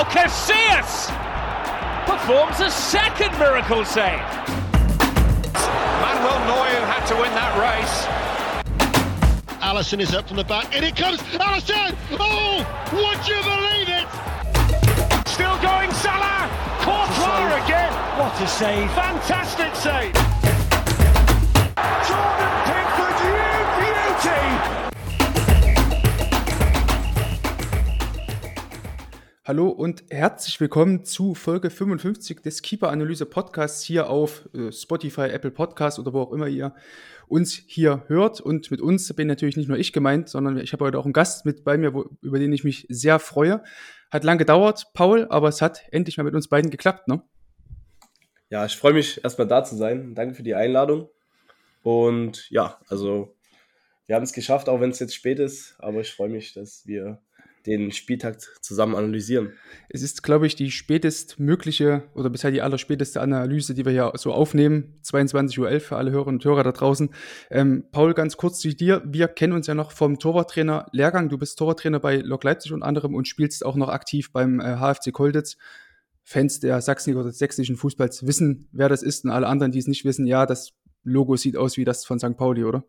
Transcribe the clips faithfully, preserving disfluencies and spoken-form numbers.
Casillas performs a second miracle save. Manuel Neuer had to win that race. Alisson is up from the back, and it comes, Alisson! Oh, would you believe it? Still going, Salah! Courtois again! What a save. Fantastic save! Jordan Pickford, you beauty! Hallo und herzlich willkommen zu Folge fünfundfünfzig des Keeper-Analyse-Podcasts hier auf äh, Spotify, Apple Podcasts oder wo auch immer ihr uns hier hört. Und mit uns bin natürlich nicht nur ich gemeint, sondern ich habe heute auch einen Gast mit bei mir, wo, über den ich mich sehr freue. Hat lang gedauert, Paul, aber es hat endlich mal mit uns beiden geklappt, ne? Ja, ich freue mich, erstmal da zu sein. Danke für die Einladung. Und ja, also wir haben es geschafft, auch wenn es jetzt spät ist. Aber ich freue mich, dass wir den Spieltag zusammen analysieren. Es ist, glaube ich, die spätestmögliche oder bisher die allerspäteste Analyse, die wir hier so aufnehmen. zweiundzwanzig Uhr elf für alle Hörerinnen und Hörer da draußen. Ähm, Paul, ganz kurz zu dir. Wir kennen uns ja noch vom Torwarttrainer-Lehrgang. Du bist Torwarttrainer bei Lok Leipzig unter anderem und spielst auch noch aktiv beim äh, H F C Kolditz. Fans der Sachsen- oder des sächsischen Fußballs wissen, wer das ist, und alle anderen, die es nicht wissen, ja, das Logo sieht aus wie das von Sankt Pauli, oder?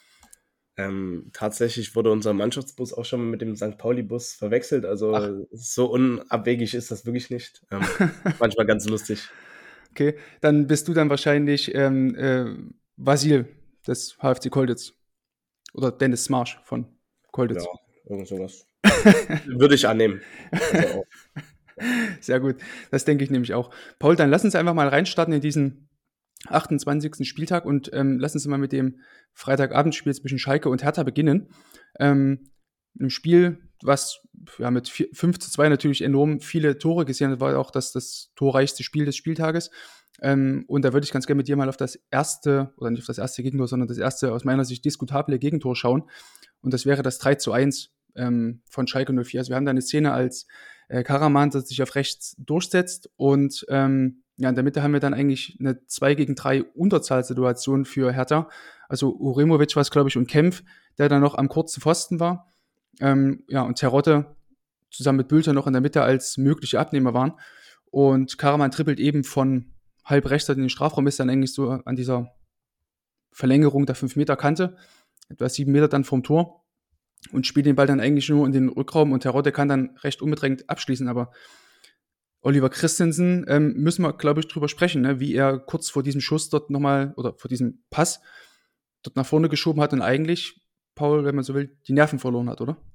Ähm, tatsächlich wurde unser Mannschaftsbus auch schon mal mit dem Sankt Pauli-Bus verwechselt. Also Ach. so unabwegig ist das wirklich nicht. Ähm, manchmal ganz lustig. Okay, dann bist du dann wahrscheinlich ähm, äh, Vasil des H F C Kolditz. Oder Dennis Smarsch von Kolditz. Ja, irgend sowas. Würde ich annehmen. Also auch. Sehr gut, das denke ich nämlich auch. Paul, dann lass uns einfach mal reinstarten in diesen achtundzwanzigsten Spieltag und ähm, lass uns mal mit dem Freitagabendspiel zwischen Schalke und Hertha beginnen. Ähm, ein Spiel, was ja, mit vier, fünf zu zwei natürlich enorm viele Tore gesehen hat, war auch das, das torreichste Spiel des Spieltages. Ähm, und da würde ich ganz gerne mit dir mal auf das erste, oder nicht auf das erste Gegentor, sondern das erste aus meiner Sicht diskutable Gegentor schauen. Und das wäre das drei zu eins ähm, von Schalke null vier. Also wir haben da eine Szene, als äh, Karaman sich auf rechts durchsetzt und ähm, ja, in der Mitte haben wir dann eigentlich eine zwei gegen drei Unterzahlsituation für Hertha. Also Uremovic war es, glaube ich, und Kempf, der dann noch am kurzen Pfosten war. Ähm, ja, und Terodde zusammen mit Bülter noch in der Mitte als mögliche Abnehmer waren. Und Karaman trippelt eben von halb rechts in den Strafraum, ist dann eigentlich so an dieser Verlängerung der fünf Meter Kante, etwa sieben Meter dann vom Tor, und spielt den Ball dann eigentlich nur in den Rückraum, und Terodde kann dann recht unbedrängt abschließen, aber Oliver Christensen ähm, müssen wir, glaube ich, drüber sprechen, ne? Wie er kurz vor diesem Schuss dort nochmal, oder vor diesem Pass dort nach vorne geschoben hat und eigentlich, Paul, wenn man so will, die Nerven verloren hat, oder?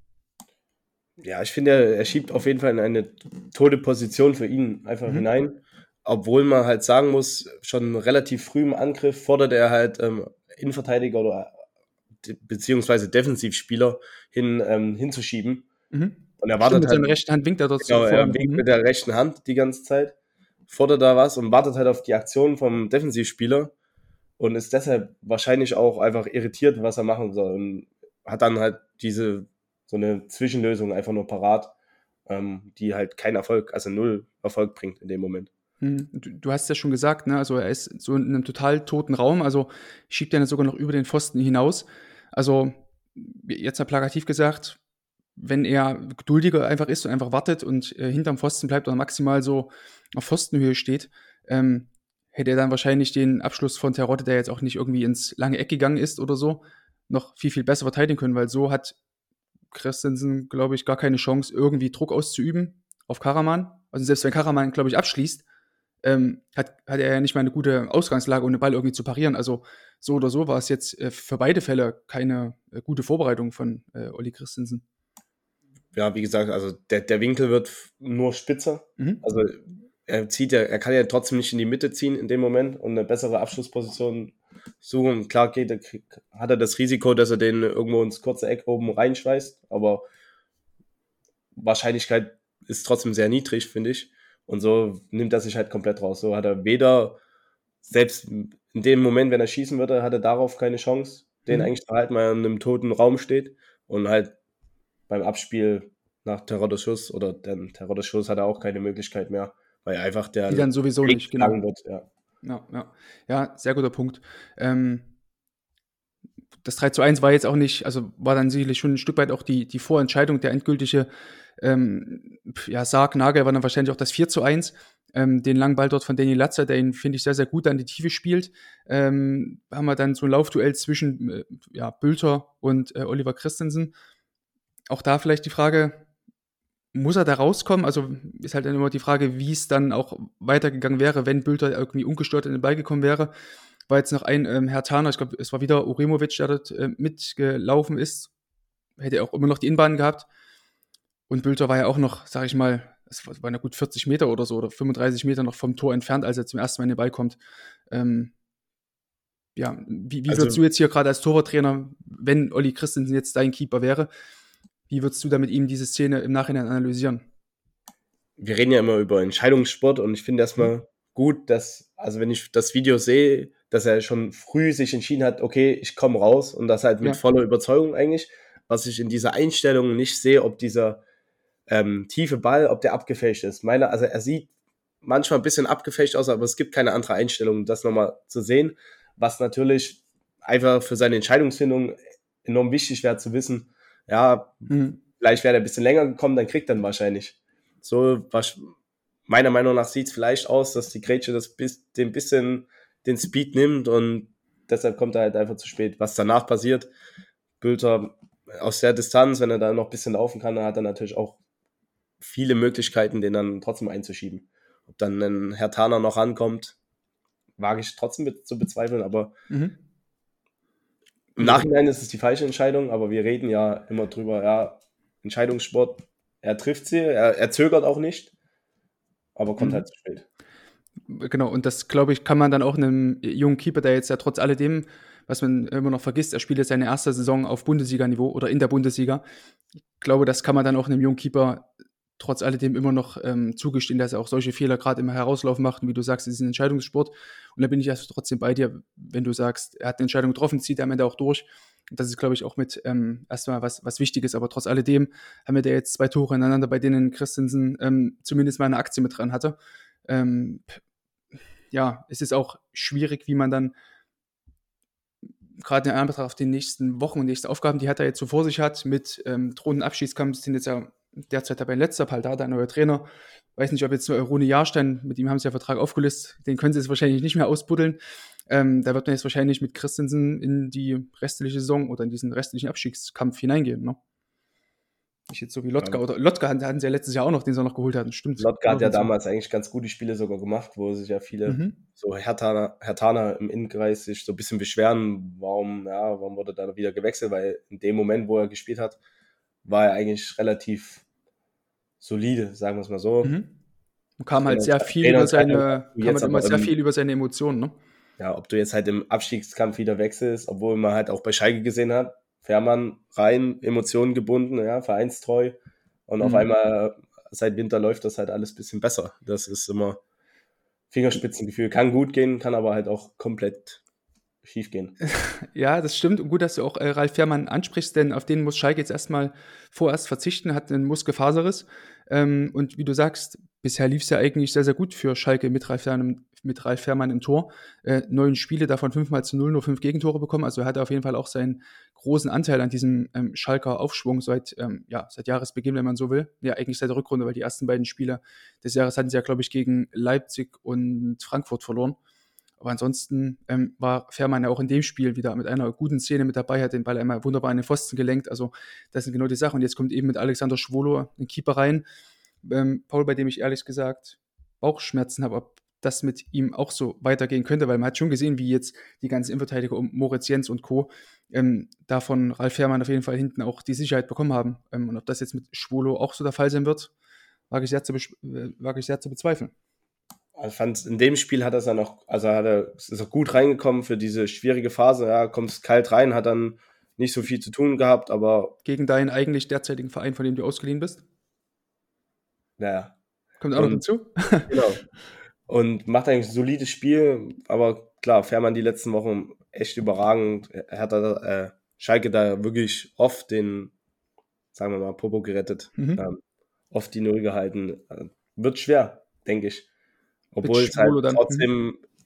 Ja, ich finde, er, er schiebt auf jeden Fall in eine tote Position für ihn einfach mhm. hinein. Obwohl man halt sagen muss, schon relativ früh im Angriff fordert er halt ähm, Innenverteidiger oder de- beziehungsweise Defensivspieler hin, ähm, hinzuschieben. Mhm. Und er wartet Stimmt, mit halt, seiner rechten Hand winkt er dort genau, so er vor. winkt Mhm. mit der rechten Hand die ganze Zeit, fordert da was und wartet halt auf die Aktion vom Defensivspieler und ist deshalb wahrscheinlich auch einfach irritiert, was er machen soll, und hat dann halt diese, so eine Zwischenlösung einfach nur parat, ähm, die halt keinen Erfolg, also null Erfolg bringt in dem Moment. Du, du hast ja schon gesagt, ne? Also er ist so in einem total toten Raum, also schiebt er sogar noch über den Pfosten hinaus. Also jetzt mal plakativ gesagt, wenn er geduldiger einfach ist und einfach wartet und äh, hinterm Pfosten bleibt oder maximal so auf Pfostenhöhe steht, ähm, hätte er dann wahrscheinlich den Abschluss von Terodde, der jetzt auch nicht irgendwie ins lange Eck gegangen ist oder so, noch viel, viel besser verteidigen können, weil so hat Christensen, glaube ich, gar keine Chance, irgendwie Druck auszuüben auf Karaman. Also selbst wenn Karaman, glaube ich, abschließt, ähm, hat, hat er ja nicht mal eine gute Ausgangslage, um den Ball irgendwie zu parieren. Also so oder so war es jetzt äh, für beide Fälle keine äh, gute Vorbereitung von äh, Olli Christensen. Ja, wie gesagt, also der, der Winkel wird nur spitzer. Mhm. Also er zieht ja, er kann ja trotzdem nicht in die Mitte ziehen in dem Moment und eine bessere Abschlussposition suchen. Klar geht, er, hat er das Risiko, dass er den irgendwo ins kurze Eck oben reinschweißt, aber Wahrscheinlichkeit ist trotzdem sehr niedrig, finde ich. Und so nimmt er sich halt komplett raus. So hat er weder, selbst in dem Moment, wenn er schießen würde, hat er darauf keine Chance, den mhm. eigentlich zu halten, weil er in einem toten Raum steht, und halt beim Abspiel nach Teroddes Schuss oder dann Teroddes Schuss hat er auch keine Möglichkeit mehr, weil einfach der die dann sowieso nicht genau wird. Ja. Ja, ja. ja, sehr guter Punkt. Ähm, das drei zu eins war jetzt auch nicht, also war dann sicherlich schon ein Stück weit auch die, die Vorentscheidung, der endgültige ähm, ja, Sargnagel war dann wahrscheinlich auch das vier zu eins. Ähm, den langen Ball dort von Danny Latzer, der ihn, finde ich, sehr, sehr gut an die Tiefe spielt. Ähm, haben wir dann so ein Laufduell zwischen äh, ja, Bülter und äh, Oliver Christensen. Auch da vielleicht die Frage, muss er da rauskommen? Also ist halt dann immer die Frage, wie es dann auch weitergegangen wäre, wenn Bülter irgendwie ungestört in den Ball gekommen wäre. War jetzt noch ein ähm, Herr Taner, ich glaube, es war wieder Uremovic, der dort äh, mitgelaufen ist. Hätte er auch immer noch die Innenbahn gehabt. Und Bülter war ja auch noch, sag ich mal, es waren ja gut vierzig Meter oder so, oder fünfunddreißig Meter noch vom Tor entfernt, als er zum ersten Mal in den Ball kommt. Ähm, ja, wie, wie Also- würdest du jetzt hier gerade als Torwarttrainer, wenn Olli Christensen jetzt dein Keeper wäre, wie würdest du da mit ihm diese Szene im Nachhinein analysieren? Wir reden ja immer über Entscheidungssport und ich finde erstmal gut, dass, also wenn ich das Video sehe, dass er schon früh sich entschieden hat, okay, ich komme raus und das halt mit Ja. voller Überzeugung eigentlich, was ich in dieser Einstellung nicht sehe, ob dieser ähm, tiefe Ball, ob der abgefälscht ist. Meine, also er sieht manchmal ein bisschen abgefälscht aus, aber es gibt keine andere Einstellung, das nochmal zu sehen, was natürlich einfach für seine Entscheidungsfindung enorm wichtig wäre zu wissen, ja, Mhm. vielleicht wäre er ein bisschen länger gekommen, dann kriegt er ihn wahrscheinlich. So, was, meiner Meinung nach sieht es vielleicht aus, dass die Grätsche das bis, den bisschen den Speed nimmt und deshalb kommt er halt einfach zu spät. Was danach passiert, Bülter aus der Distanz, wenn er da noch ein bisschen laufen kann, dann hat er natürlich auch viele Möglichkeiten, den dann trotzdem einzuschieben. Ob dann ein Herr Taner noch rankommt, wage ich trotzdem be- zu bezweifeln, aber Mhm. im Nachhinein ist es die falsche Entscheidung, aber wir reden ja immer drüber, ja, Entscheidungssport, er trifft sie, er, er zögert auch nicht, aber kommt Mhm. halt zu spät. Genau, und das, glaube ich, kann man dann auch einem jungen Keeper, der jetzt ja trotz alledem, was man immer noch vergisst, er spielt jetzt seine erste Saison auf Bundesliga-Niveau oder in der Bundesliga. Ich glaube, das kann man dann auch einem jungen Keeper trotz alledem immer noch ähm, zugestehen, dass er auch solche Fehler gerade im Herauslauf macht. Und wie du sagst, es ist ein Entscheidungssport. Und da bin ich erst trotzdem bei dir, wenn du sagst, er hat eine Entscheidung getroffen, zieht er am Ende auch durch. Und das ist, glaube ich, auch mit ähm, erstmal was, was Wichtiges. Aber trotz alledem haben wir da jetzt zwei Tore ineinander, bei denen Christensen ähm, zumindest mal eine Aktie mit dran hatte. Ähm, ja, es ist auch schwierig, wie man dann gerade in Anbetracht auf die nächsten Wochen und nächsten Aufgaben, die hat er jetzt so vor sich hat, mit ähm, drohenden Abschiedskampf, sind jetzt ja derzeit dabei letzter, Paldada, ein neuer Trainer. Weiß nicht, ob jetzt nur Rune Jahrstein, mit ihm haben sie ja Vertrag aufgelöst, den können sie jetzt wahrscheinlich nicht mehr ausbuddeln. Ähm, da wird man jetzt wahrscheinlich mit Christensen in die restliche Saison oder in diesen restlichen Abstiegskampf hineingehen, ne? Nicht jetzt so wie Lotka, Ja. oder Lotka hatten sie ja letztes Jahr auch noch, den sie auch noch geholt hatten, stimmt. Lotka hat ja Genau, damals eigentlich ganz gute Spiele sogar gemacht, wo sich ja viele, Mhm. so Hertaner, Hertaner im Innenkreis sich so ein bisschen beschweren, warum, ja, warum wurde er dann wieder gewechselt, weil in dem Moment, wo er gespielt hat, war er eigentlich relativ solide, sagen wir es mal so. Mhm. Und kam halt Trainer- sehr viel Trainer- über seine, kam jetzt halt immer aber sehr im- viel über seine Emotionen, ne? Ja, ob du jetzt halt im Abstiegskampf wieder wechselst, obwohl man halt auch bei Schalke gesehen hat, Fährmann rein, Emotionen gebunden, ja, vereinstreu und auf Mhm. einmal seit Winter läuft das halt alles ein bisschen besser. Das ist immer Fingerspitzengefühl. Kann gut gehen, kann aber halt auch komplett schief gehen. Ja, das stimmt. Und gut, dass du auch äh, Ralf Fährmann ansprichst, denn auf den muss Schalke jetzt erstmal vorerst verzichten, hat einen Muskelfaserriss. Ähm, und wie du sagst, bisher lief es ja eigentlich sehr, sehr gut für Schalke mit Ralf Fährmann, mit Ralf Fährmann im Tor. Äh, neun Spiele, davon fünfmal zu null, nur fünf Gegentore bekommen. Also er hatte auf jeden Fall auch seinen großen Anteil an diesem ähm, Schalker Aufschwung seit, ähm, ja, seit Jahresbeginn, wenn man so will. Ja, eigentlich seit der Rückrunde, weil die ersten beiden Spiele des Jahres hatten sie ja, glaube ich, gegen Leipzig und Frankfurt verloren. Aber ansonsten ähm, war Fährmann ja auch in dem Spiel wieder mit einer guten Szene mit dabei, hat den Ball einmal wunderbar in den Pfosten gelenkt. Also das sind genau die Sachen. Und jetzt kommt eben mit Alexander Schwolo ein Keeper rein. Ähm, Paul, bei dem ich ehrlich gesagt Bauchschmerzen habe, ob das mit ihm auch so weitergehen könnte, weil man hat schon gesehen, wie jetzt die ganzen Innenverteidiger um Moritz Jens und Co. Ähm, davon Ralf Fährmann auf jeden Fall hinten auch die Sicherheit bekommen haben. Ähm, und ob das jetzt mit Schwolo auch so der Fall sein wird, wage ich sehr zu, besch- äh, wage ich sehr zu bezweifeln. Ich fand, in dem Spiel hat er es dann auch, also hat er, ist er gut reingekommen für diese schwierige Phase. Ja, kommst kalt rein, hat dann nicht so viel zu tun gehabt, aber Gegen deinen eigentlich derzeitigen Verein, von dem du ausgeliehen bist. naja, Kommt auch noch Und- dazu. genau. Und macht eigentlich ein solides Spiel, aber klar, Fährmann die letzten Wochen echt überragend. Er hat da, äh, Schalke da wirklich oft den, sagen wir mal, Popo gerettet. Mhm. Ähm, oft die Null gehalten. Äh, Wird schwer, denke ich. Obwohl Mit es halt Schwolo dann, trotzdem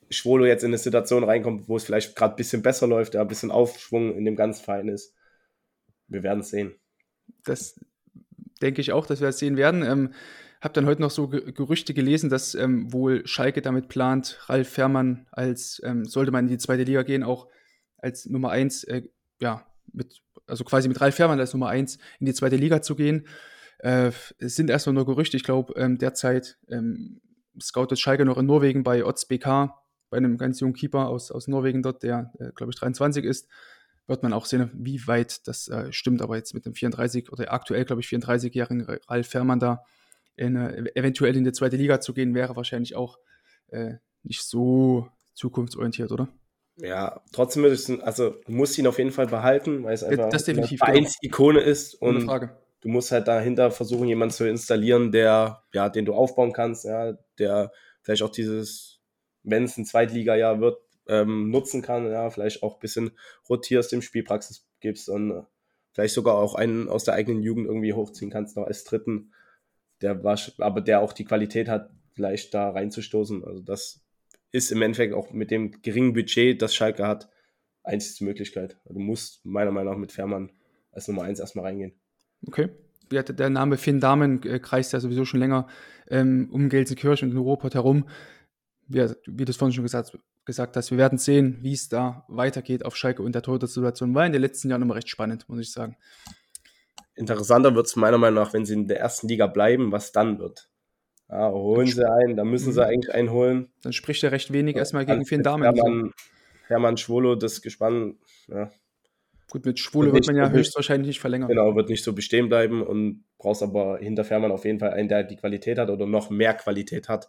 Schwolo jetzt in eine Situation reinkommt, wo es vielleicht gerade ein bisschen besser läuft, ja, ein bisschen Aufschwung in dem ganzen Verein ist. Wir werden es sehen. Das denke ich auch, dass wir es sehen werden. Ähm, habe dann heute noch so Ge- Gerüchte gelesen, dass ähm, wohl Schalke damit plant, Ralf Fährmann als, ähm, sollte man in die zweite Liga gehen, auch als Nummer eins, äh, ja, mit, also quasi mit Ralf Fährmann als Nummer eins in die zweite Liga zu gehen. Äh, es sind erstmal nur Gerüchte. Ich glaube, ähm, derzeit ähm, scoutet Schalke noch in Norwegen bei Odds B K, bei einem ganz jungen Keeper aus, aus Norwegen dort, der, äh, glaube ich, dreiundzwanzig ist. Wird man auch sehen, wie weit das äh, stimmt. Aber jetzt mit dem vierunddreißig oder aktuell, glaube ich, vierunddreißigjährigen Ralf Fährmann da in, äh, eventuell in die zweite Liga zu gehen, wäre wahrscheinlich auch äh, nicht so zukunftsorientiert, oder? Ja, trotzdem ist es, also du musst ihn auf jeden Fall behalten, weil es einfach das definitiv, eine Vereinsikone ist Ohne und Frage. du musst halt dahinter versuchen, jemanden zu installieren, der, ja, den du aufbauen kannst, ja, der vielleicht auch dieses, wenn es ein Zweitliga-Jahr wird, ähm, nutzen kann, ja, vielleicht auch ein bisschen rotierst, dem Spielpraxis gibst und äh, vielleicht sogar auch einen aus der eigenen Jugend irgendwie hochziehen kannst, noch als Dritten, der war, aber der auch die Qualität hat, vielleicht da reinzustoßen. Also das ist im Endeffekt auch mit dem geringen Budget, das Schalke hat, einzige Möglichkeit. Du musst meiner Meinung nach mit Fährmann als Nummer eins erstmal reingehen. Okay. Ja, der Name Finn Dahmen äh, kreist ja sowieso schon länger ähm, um Gelsenkirchen und in Ruhrpott herum. Ja, wie du es vorhin schon gesagt, gesagt hast, wir werden sehen, wie es da weitergeht auf Schalke und der Torhüter-Situation. War in den letzten Jahren immer recht spannend, muss ich sagen. Interessanter wird es meiner Meinung nach, wenn sie in der ersten Liga bleiben, was dann wird. Ja, holen sie einen, dann müssen sie eigentlich einen holen. Dann spricht er recht wenig Ja, erstmal gegen Finn Dahmen. Hermann, Hermann Schwolo, das Gespann, ja. Gut, mit Schwule wird man ja höchstwahrscheinlich nicht verlängern. Genau, wird nicht so bestehen bleiben und brauchst aber hinter Fährmann auf jeden Fall einen, der die Qualität hat oder noch mehr Qualität hat,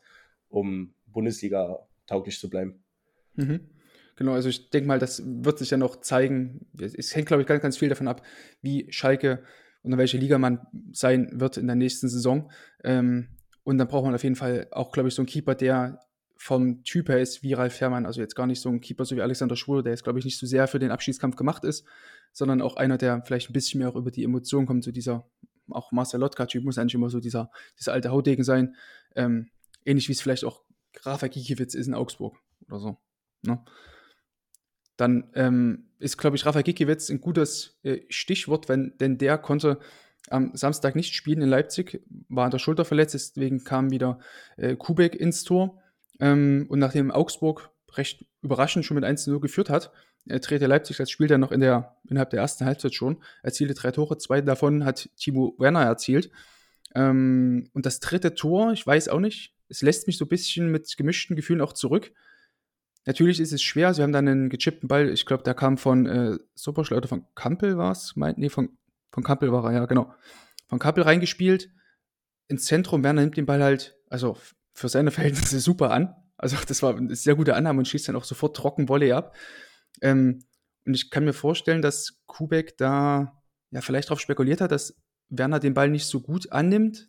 um Bundesliga tauglich zu bleiben. Mhm. Genau, also ich denke mal, das wird sich ja noch zeigen. Es hängt, glaube ich, ganz, ganz viel davon ab, wie Schalke und in welcher Liga man sein wird in der nächsten Saison. Ähm, und dann braucht man auf jeden Fall auch, glaube ich, so einen Keeper, der vom Typ her ist wie Ralf Fährmann. Also jetzt gar nicht so ein Keeper so wie Alexander Schwule, der jetzt, glaube ich, nicht so sehr für den Abschiedskampf gemacht ist, sondern auch einer, der vielleicht ein bisschen mehr auch über die Emotionen kommt, so dieser, auch Marcel Lotka-Typ muss eigentlich immer so dieser, dieser alte Haudegen sein. Ähm, ähnlich wie es vielleicht auch Rafa Gikiewicz ist in Augsburg oder so. Ne? Dann ähm, ist, glaube ich, Rafa Gikiewicz ein gutes äh, Stichwort, wenn, denn der konnte am Samstag nicht spielen in Leipzig, war an der Schulter verletzt, deswegen kam wieder äh, Kubek ins Tor. Ähm, und nachdem Augsburg recht überraschend schon mit eins zu null geführt hat, äh, drehte Leipzig das Spiel dann noch in der, innerhalb der ersten Halbzeit schon, erzielte drei Tore, zwei davon hat Timo Werner erzielt. Ähm, und das dritte Tor, ich weiß auch nicht, es lässt mich so ein bisschen mit gemischten Gefühlen auch zurück. Natürlich ist es schwer, sie haben dann einen gechippten Ball, ich glaube, der kam von äh, Soboschlei oder von Kampel war es, nee, von, von Kampel war er, ja, genau. Von Kampel reingespielt, ins Zentrum, Werner nimmt den Ball halt, also für seine Verhältnisse super an. Also das war eine sehr gute Annahme und schießt dann auch sofort trocken Volley ab. Ähm, und ich kann mir vorstellen, dass Kubek da ja vielleicht darauf spekuliert hat, dass Werner den Ball nicht so gut annimmt.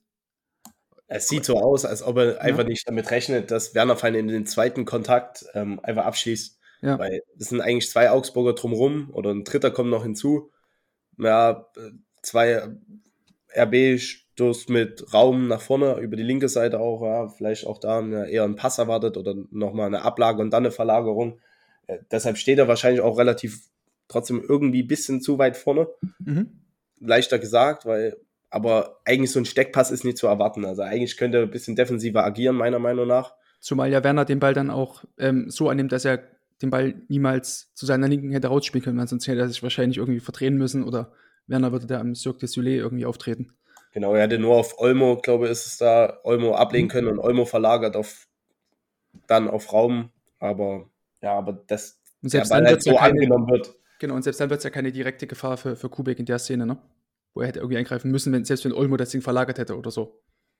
Es sieht so aus, als ob er ja. einfach nicht damit rechnet, dass Werner Fein in den zweiten Kontakt ähm, einfach abschließt. Ja. Weil es sind eigentlich zwei Augsburger drumherum oder ein dritter kommt noch hinzu. Ja, zwei R B stoßt mit Raum nach vorne über die linke Seite auch, ja, vielleicht auch da eher einen Pass erwartet oder nochmal eine Ablage und dann eine Verlagerung. Äh, deshalb steht er wahrscheinlich auch relativ trotzdem irgendwie ein bisschen zu weit vorne. Mhm. Leichter gesagt, weil aber eigentlich so ein Steckpass ist nicht zu erwarten. Also eigentlich könnte er ein bisschen defensiver agieren, meiner Meinung nach. Zumal ja Werner den Ball dann auch ähm, so annimmt, dass er den Ball niemals zu seiner linken hätte rausspielen können, sonst hätte er sich wahrscheinlich irgendwie verdrehen müssen oder Werner würde da im Cirque du Soleil irgendwie auftreten. Genau, er hätte nur auf Olmo, glaube ich, ist es da, Olmo ablegen können und Olmo verlagert auf dann auf Raum, aber ja, aber das und selbst der Ball dann halt so ja keine, angenommen wird. Genau, und selbst dann wird es ja keine direkte Gefahr für, für Kubek in der Szene, ne? Wo er hätte irgendwie eingreifen müssen, wenn, selbst wenn Olmo das Ding verlagert hätte oder so.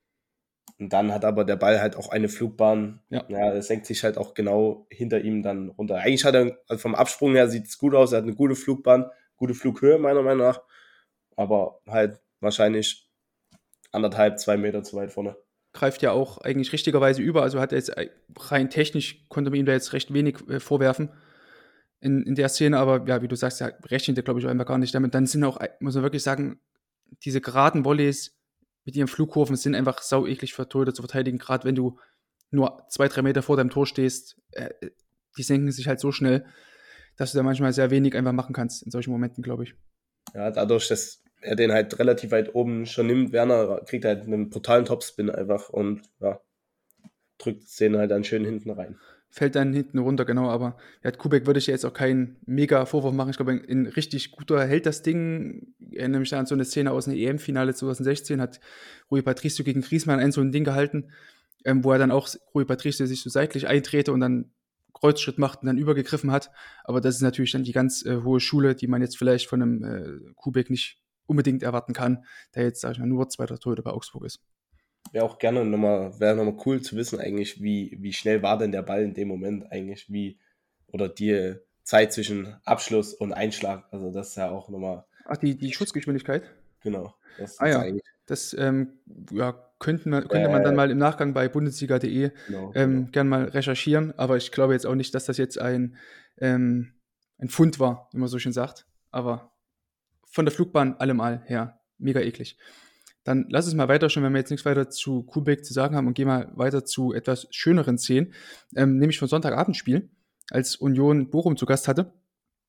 Und dann hat aber der Ball halt auch eine Flugbahn. Ja, ja er senkt sich halt auch genau hinter ihm dann runter. Eigentlich hat er, also vom Absprung her sieht es gut aus, er hat eine gute Flugbahn, gute Flughöhe meiner Meinung nach, aber halt wahrscheinlich anderthalb, zwei Meter zu weit vorne. Greift ja auch eigentlich richtigerweise über, also hat er jetzt rein technisch, konnte man ihm da jetzt recht wenig äh, vorwerfen in, in der Szene, aber ja, wie du sagst, ja, rechnet er glaube ich einfach gar nicht damit. Dann sind auch, muss man wirklich sagen, diese geraden Volleys mit ihren Flugkurven sind einfach sau eklig für Torhüter zu verteidigen, gerade wenn du nur zwei, drei Meter vor deinem Tor stehst, äh, die senken sich halt so schnell, dass du da manchmal sehr wenig einfach machen kannst in solchen Momenten, glaube ich. Ja, dadurch, dass er den halt relativ weit oben schon nimmt, Werner kriegt halt einen brutalen Topspin einfach und ja, drückt den halt dann schön hinten rein. Fällt dann hinten runter, genau, aber ja, Kubek würde ich ja jetzt auch keinen mega Vorwurf machen. Ich glaube, ein, ein richtig guter hält das Ding. Ich erinnere mich da an so eine Szene aus einem E M-Finale zwanzig sechzehn, hat Rui Patricio gegen Griezmann ein so ein Ding gehalten, ähm, wo er dann auch Rui Patricio sich so seitlich eintrete und dann Kreuzschritt macht und dann übergegriffen hat. Aber das ist natürlich dann die ganz äh, hohe Schule, die man jetzt vielleicht von einem äh, Kubek nicht unbedingt erwarten kann, der jetzt, sag ich mal, nur zweiter Torhüter bei Augsburg ist. Wäre auch gerne nochmal, wäre nochmal cool zu wissen eigentlich, wie, wie schnell war denn der Ball in dem Moment eigentlich, wie, oder die Zeit zwischen Abschluss und Einschlag, also das ist ja auch nochmal. Ach, die, die Schussgeschwindigkeit? Genau. Das ah ja, eigentlich. das ähm, ja, könnte man, könnte man dann mal im Nachgang bei Bundesliga punkt de Genau, ähm, genau. gern mal recherchieren, aber ich glaube jetzt auch nicht, dass das jetzt ein, ähm, ein Fund war, wie man so schön sagt, aber von der Flugbahn allemal her, mega eklig. Dann lass es mal weiter schon, wenn wir jetzt nichts weiter zu Kubek zu sagen haben und gehen mal weiter zu etwas schöneren Szenen, ähm, nämlich von Sonntagabendspiel, als Union Bochum zu Gast hatte,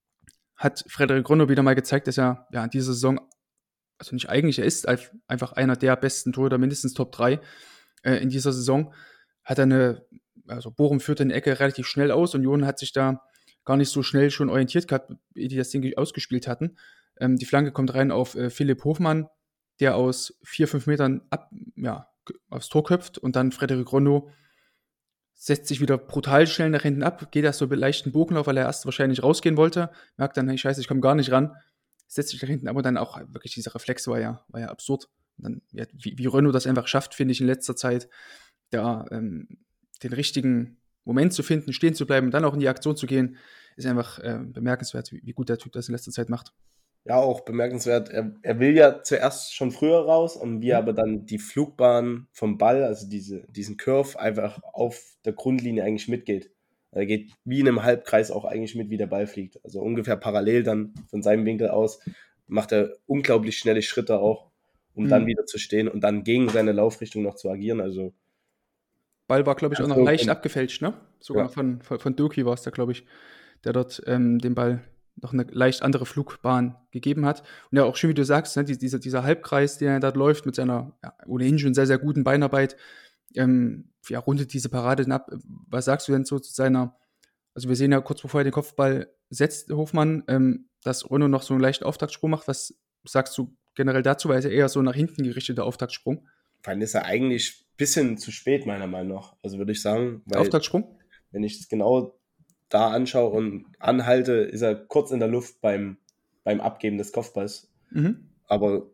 hat Frederik Ronno wieder mal gezeigt, dass er ja in dieser Saison, also nicht eigentlich, er ist einfach einer der besten Torhüter, mindestens Top drei äh, in dieser Saison, hat er eine, also Bochum führte eine Ecke relativ schnell aus, Union hat sich da gar nicht so schnell schon orientiert gehabt, wie die das Ding ausgespielt hatten. Ähm, die Flanke kommt rein auf äh, Philipp Hofmann, der aus vier, fünf Metern ab, ja, aufs Tor köpft und dann Frederik Ronno setzt sich wieder brutal schnell nach hinten ab, geht erst so mit leichten Bogenlauf, weil er erst wahrscheinlich rausgehen wollte, merkt dann, hey, scheiße, ich komme gar nicht ran, setzt sich nach hinten ab und dann auch wirklich dieser Reflex war ja, war ja absurd. Und dann, ja, wie, wie Ronno das einfach schafft, finde ich in letzter Zeit, da ähm, den richtigen Moment zu finden, stehen zu bleiben und dann auch in die Aktion zu gehen, ist einfach äh, bemerkenswert, wie, wie gut der Typ das in letzter Zeit macht. Ja, auch bemerkenswert. Er, er will ja zuerst schon früher raus und wie aber dann die Flugbahn vom Ball, also diese, diesen Curve, einfach auf der Grundlinie eigentlich mitgeht. Er geht wie in einem Halbkreis auch eigentlich mit, wie der Ball fliegt. Also ungefähr parallel dann von seinem Winkel aus macht er unglaublich schnelle Schritte auch, um mhm. dann wieder zu stehen und dann gegen seine Laufrichtung noch zu agieren. Also Ball war, glaube ich, auch noch leicht abgefälscht, ne? Sogar ja. von, von, von Doki war es da, glaube ich, der dort ähm, den Ball noch eine leicht andere Flugbahn gegeben hat. Und ja, auch schön, wie du sagst, ne, dieser, dieser Halbkreis, der dort läuft mit seiner ja, ohnehin schon sehr, sehr guten Beinarbeit, ähm, ja, rundet diese Parade ab. Was sagst du denn so zu seiner, also wir sehen ja kurz bevor er den Kopfball setzt, Hofmann, ähm, dass Ronno noch so einen leichten Auftaktsprung macht. Was sagst du generell dazu? Weil es ja eher so nach hinten gerichteter Auftaktsprung. Dann ist er eigentlich ein bisschen zu spät, meiner Meinung nach. Also würde ich sagen. Weil, Auftaktsprung? Wenn ich es genau da anschaue und anhalte, ist er kurz in der Luft beim, beim Abgeben des Kopfballs. Mhm. Aber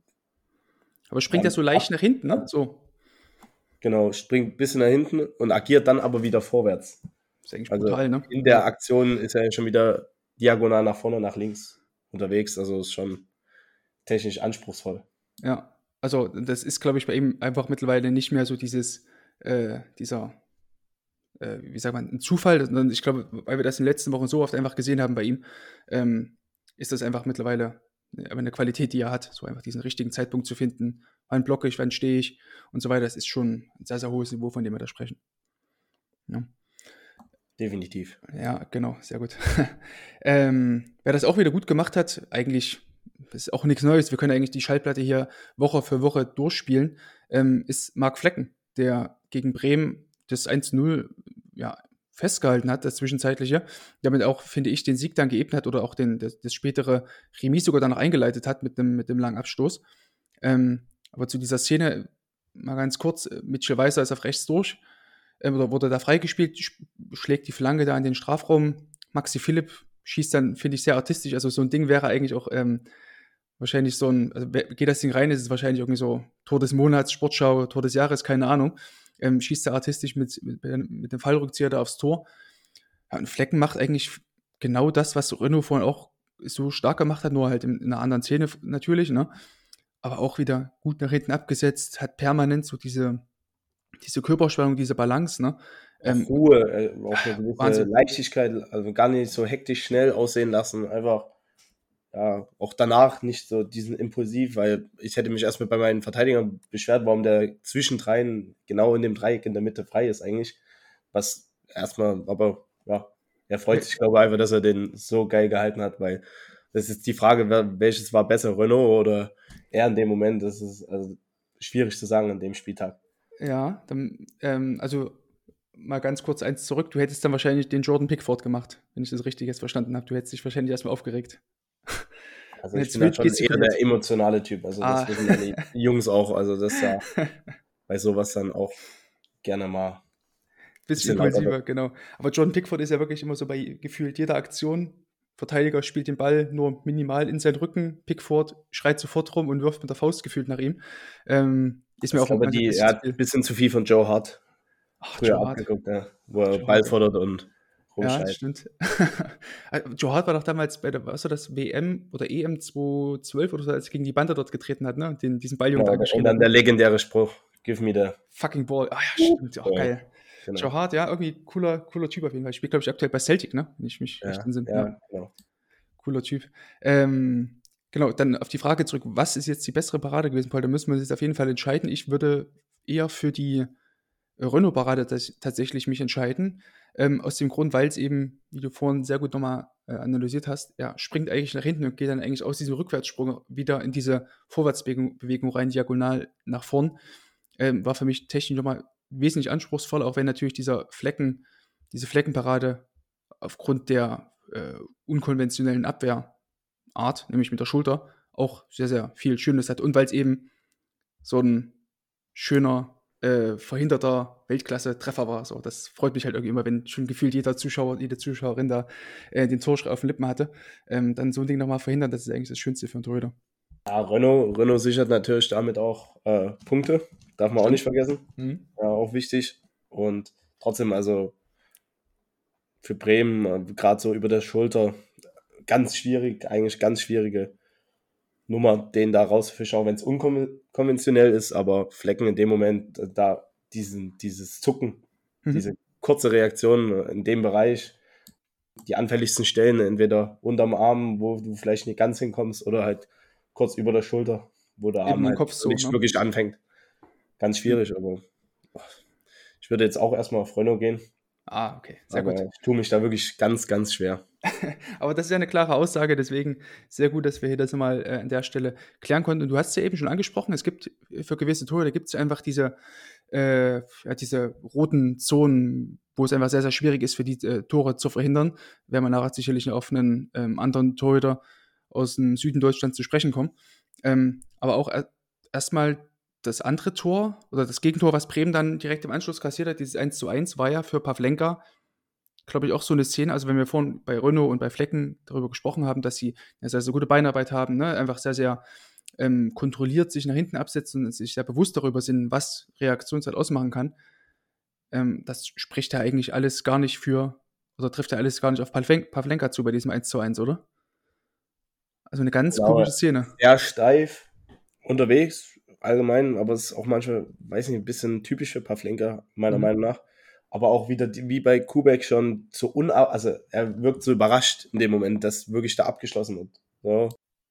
aber springt er so leicht ab, nach hinten, ne? So. Genau, springt ein bisschen nach hinten und agiert dann aber wieder vorwärts. Das ist eigentlich also brutal, ne? In der Aktion ist er schon wieder diagonal nach vorne, nach links unterwegs. Also ist schon technisch anspruchsvoll. Ja, also das ist, glaube ich, bei ihm einfach mittlerweile nicht mehr so dieses, äh, dieser äh, wie sagt man, ein Zufall. Und ich glaube, weil wir das in den letzten Wochen so oft einfach gesehen haben bei ihm, ähm, ist das einfach mittlerweile eine Qualität, die er hat, so einfach diesen richtigen Zeitpunkt zu finden. Wann blocke ich, wann stehe ich und so weiter. Das ist schon ein sehr, sehr hohes Niveau, von dem wir da sprechen. Ja. Definitiv. Ja, genau, sehr gut. ähm, wer das auch wieder gut gemacht hat, eigentlich, das ist auch nichts Neues, wir können eigentlich die Schallplatte hier Woche für Woche durchspielen, ähm, ist Marc Flecken, der gegen Bremen das eins zu null ja, festgehalten hat, das Zwischenzeitliche, damit auch, finde ich, den Sieg dann geebnet hat oder auch den, das, das spätere Remis sogar dann noch eingeleitet hat mit dem, mit dem langen Abstoß. Ähm, aber zu dieser Szene mal ganz kurz, Mitchell Weiser ist auf rechts durch, äh, oder wurde da freigespielt, sch- schlägt die Flanke da in den Strafraum, Maxi Philipp schießt dann, finde ich, sehr artistisch, also so ein Ding wäre eigentlich auch ähm, wahrscheinlich so ein, also geht das Ding rein, ist es wahrscheinlich irgendwie so Tor des Monats, Sportschau, Tor des Jahres, keine Ahnung. Ähm, schießt er artistisch mit, mit, mit dem Fallrückzieher da aufs Tor. Ja, und Flecken macht eigentlich genau das, was Ronno vorhin auch so stark gemacht hat, nur halt in, in einer anderen Szene natürlich, ne? Aber auch wieder gut nach hinten abgesetzt, hat permanent so diese, diese Körperspannung, diese Balance, ne? Ähm, Ruhe, äh, auch eine gewisse Wahnsinn. Leichtigkeit, also gar nicht so hektisch schnell aussehen lassen, einfach ja, auch danach nicht so diesen impulsiv, weil ich hätte mich erstmal bei meinen Verteidigern beschwert, warum der zwischen dreien genau in dem Dreieck in der Mitte frei ist eigentlich. Was erstmal, aber ja, er freut sich, glaube ich, einfach, dass er den so geil gehalten hat, weil das ist die Frage, wer, welches war besser, Renault oder er in dem Moment. Das ist also schwierig zu sagen an dem Spieltag. Ja, dann, ähm, also mal ganz kurz eins zurück. Du hättest dann wahrscheinlich den Jordan Pickford gemacht, wenn ich das richtig jetzt verstanden habe. Du hättest dich wahrscheinlich erstmal aufgeregt. Also ich bin halt schon eher der emotionale Typ. Also das Ah. wissen meine Jungs auch. Also das ja bei sowas dann auch gerne mal bisschen impulsiver, genau. Aber Jordan Pickford ist ja wirklich immer so bei gefühlt jeder Aktion. Verteidiger spielt den Ball nur minimal in seinen Rücken. Pickford schreit sofort rum und wirft mit der Faust gefühlt nach ihm. Ähm, ist mir ich auch glaube, die, er hat ein bisschen zu viel von Joe Hart Ach, früher Joe Hart. abgeguckt, ja, wo er Joe Ball Hart. fordert und Ja, rumschreit. stimmt. Joe Hart war doch damals bei der, was war das, W M oder E M zwanzig zwölf oder so, als er gegen die Bande dort getreten hat, ne? Den, diesen Balljungen Ja, da und geschrieben dann hat. der legendäre Spruch, give me the Fucking Ball. Ah ja, stimmt. Oh, Ja, geil. genau. Joe Hart, ja, irgendwie cooler, cooler Typ auf jeden Fall. Spielt, glaube ich, aktuell bei Celtic, ne? Wenn ich mich recht Ja, entsinne. ja, Ja. genau. Cooler Typ. Ähm, genau, dann auf die Frage zurück, was ist jetzt die bessere Parade gewesen, Paul? Da müssen wir uns jetzt auf jeden Fall entscheiden. Ich würde eher für die Renault-Parade tats- tatsächlich mich entscheiden. Ähm, aus dem Grund, weil es eben, wie du vorhin sehr gut nochmal äh, analysiert hast, ja, springt eigentlich nach hinten und geht dann eigentlich aus diesem Rückwärtssprung wieder in diese Vorwärtsbewegung Bewegung rein, diagonal nach vorn. Ähm, war für mich technisch nochmal wesentlich anspruchsvoller, auch wenn natürlich dieser Flecken, diese Fleckenparade aufgrund der äh, unkonventionellen Abwehrart, nämlich mit der Schulter, auch sehr, sehr viel Schönes hat. Und weil es eben so ein schöner, äh, verhinderter Weltklasse-Treffer war. So, das freut mich halt irgendwie immer, wenn schon gefühlt jeder Zuschauer, jede Zuschauerin da äh, den Torschrei auf den Lippen hatte. Ähm, dann so ein Ding nochmal verhindern, das ist eigentlich das Schönste für einen Torhüter. Ja, Renault, Renault sichert natürlich damit auch äh, Punkte. Darf man auch nicht vergessen. Mhm. Ja, auch wichtig. Und trotzdem, also für Bremen, äh, gerade so über der Schulter, ganz schwierig, eigentlich ganz schwierige Nummer, den da rauszufischen, auch wenn es unkonventionell ist, aber Flecken in dem Moment, äh, da diesen, dieses Zucken, Mhm. diese kurze Reaktion äh, in dem Bereich, die anfälligsten Stellen, entweder unterm Arm, wo du vielleicht nicht ganz hinkommst, oder halt kurz über der Schulter, wo der Eben Arm im halt Kopf so, nicht ne? wirklich anfängt. Ganz schwierig, aber ich würde jetzt auch erstmal auf Renault gehen. Ah, okay, sehr aber gut. ich tue mich da wirklich ganz, ganz schwer. Aber das ist ja eine klare Aussage, deswegen sehr gut, dass wir hier das mal äh, an der Stelle klären konnten. Und du hast es ja eben schon angesprochen, es gibt für gewisse Tore, da gibt es einfach diese, äh, ja, diese roten Zonen, wo es einfach sehr, sehr schwierig ist, für die äh, Tore zu verhindern. Werden wir nachher sicherlich auf einen ähm, anderen Torhüter aus dem Süden Deutschlands zu sprechen kommen. Ähm, aber auch er- erstmal das andere Tor oder das Gegentor, was Bremen dann direkt im Anschluss kassiert hat, dieses eins zu eins, war ja für Pavlenka, glaube ich, auch so eine Szene, also wenn wir vorhin bei Renault und bei Flecken darüber gesprochen haben, dass sie ja, sehr, sehr gute Beinarbeit haben, ne? Einfach sehr, sehr ähm, kontrolliert sich nach hinten absetzen und sich sehr bewusst darüber sind, was Reaktionszeit ausmachen kann, ähm, das spricht ja eigentlich alles gar nicht für, oder trifft ja alles gar nicht auf Pavlen- Pavlenka zu bei diesem eins zu eins, oder? Also eine ganz Genau, komische Szene. sehr steif unterwegs, allgemein, aber es ist auch manchmal, weiß nicht, ein bisschen typisch für Pavlenka, meiner Mhm. Meinung nach. Aber auch wieder die- wie bei Kubek schon so una also er wirkt so überrascht in dem Moment, dass wirklich da abgeschlossen wird. So.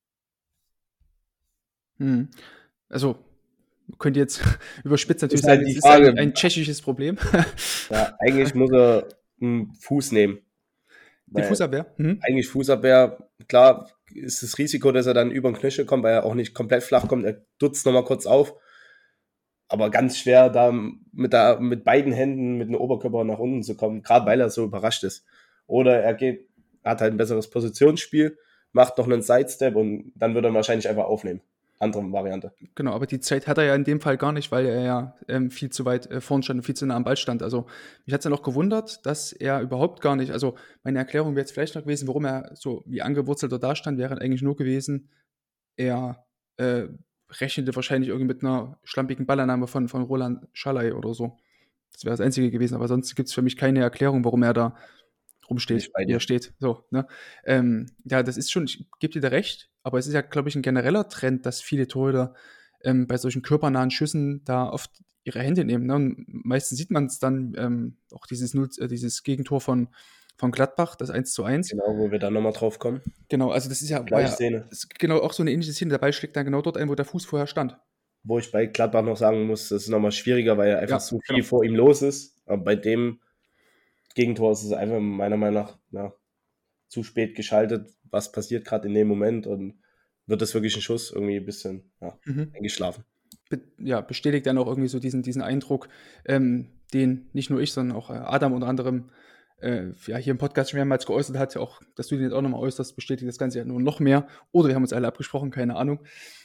Mhm. Also, könnt ihr jetzt überspitzt natürlich Ist halt sagen, die es ist Frage- ein, ein tschechisches Problem. Ja, eigentlich muss er einen Fuß nehmen. Die Weil Fußabwehr. Mhm. Eigentlich Fußabwehr, klar ist das Risiko, dass er dann über den Knöchel kommt, weil er auch nicht komplett flach kommt. Er dutzt nochmal kurz auf. Aber ganz schwer, da mit, der, mit beiden Händen mit dem Oberkörper nach unten zu kommen, gerade weil er so überrascht ist. Oder er geht, hat halt ein besseres Positionsspiel, macht noch einen Sidestep und dann wird er wahrscheinlich einfach aufnehmen. Andere Variante. Genau, aber die Zeit hat er ja in dem Fall gar nicht, weil er ja ähm, viel zu weit äh, vorn stand und viel zu nah am Ball stand. Also mich hat es dann auch gewundert, dass er überhaupt gar nicht, also meine Erklärung wäre jetzt vielleicht noch gewesen, warum er so wie angewurzelter da stand, wäre eigentlich nur gewesen, er äh, rechnete wahrscheinlich irgendwie mit einer schlampigen Ballannahme von, von Roland Schalay oder so. Das wäre das Einzige gewesen, aber sonst gibt es für mich keine Erklärung, warum er da rumsteht, Nicht bei wie dir. er steht. So, ne? Ähm, ja, das ist schon, ich gebe dir da recht, aber es ist ja, glaube ich, ein genereller Trend, dass viele Torhüter ähm, bei solchen körpernahen Schüssen da oft ihre Hände nehmen. Ne? Und meistens sieht man es dann, ähm, auch dieses, null, äh, dieses Gegentor von, von Gladbach, das eins zu eins. Genau, wo wir dann nochmal drauf kommen. Genau, also das ist ja, war Gleiche ja Szene. ist genau auch so eine ähnliche Szene. Der Ball schlägt dann genau dort ein, wo der Fuß vorher stand. Wo ich bei Gladbach noch sagen muss, das ist nochmal schwieriger, weil einfach Ja, so viel genau. vor ihm los ist. Aber bei dem Gegentor ist es einfach meiner Meinung nach ja, zu spät geschaltet. Was passiert gerade in dem Moment und wird das wirklich ein Schuss? Irgendwie ein bisschen ja, Mhm. eingeschlafen. Be- ja, bestätigt dann auch irgendwie so diesen, diesen Eindruck, ähm, den nicht nur ich, sondern auch äh, Adam unter anderem äh, ja, hier im Podcast schon mehrmals geäußert hat, auch, dass du den jetzt auch nochmal äußerst, bestätigt das Ganze ja nur noch mehr. Oder wir haben uns alle abgesprochen, keine Ahnung.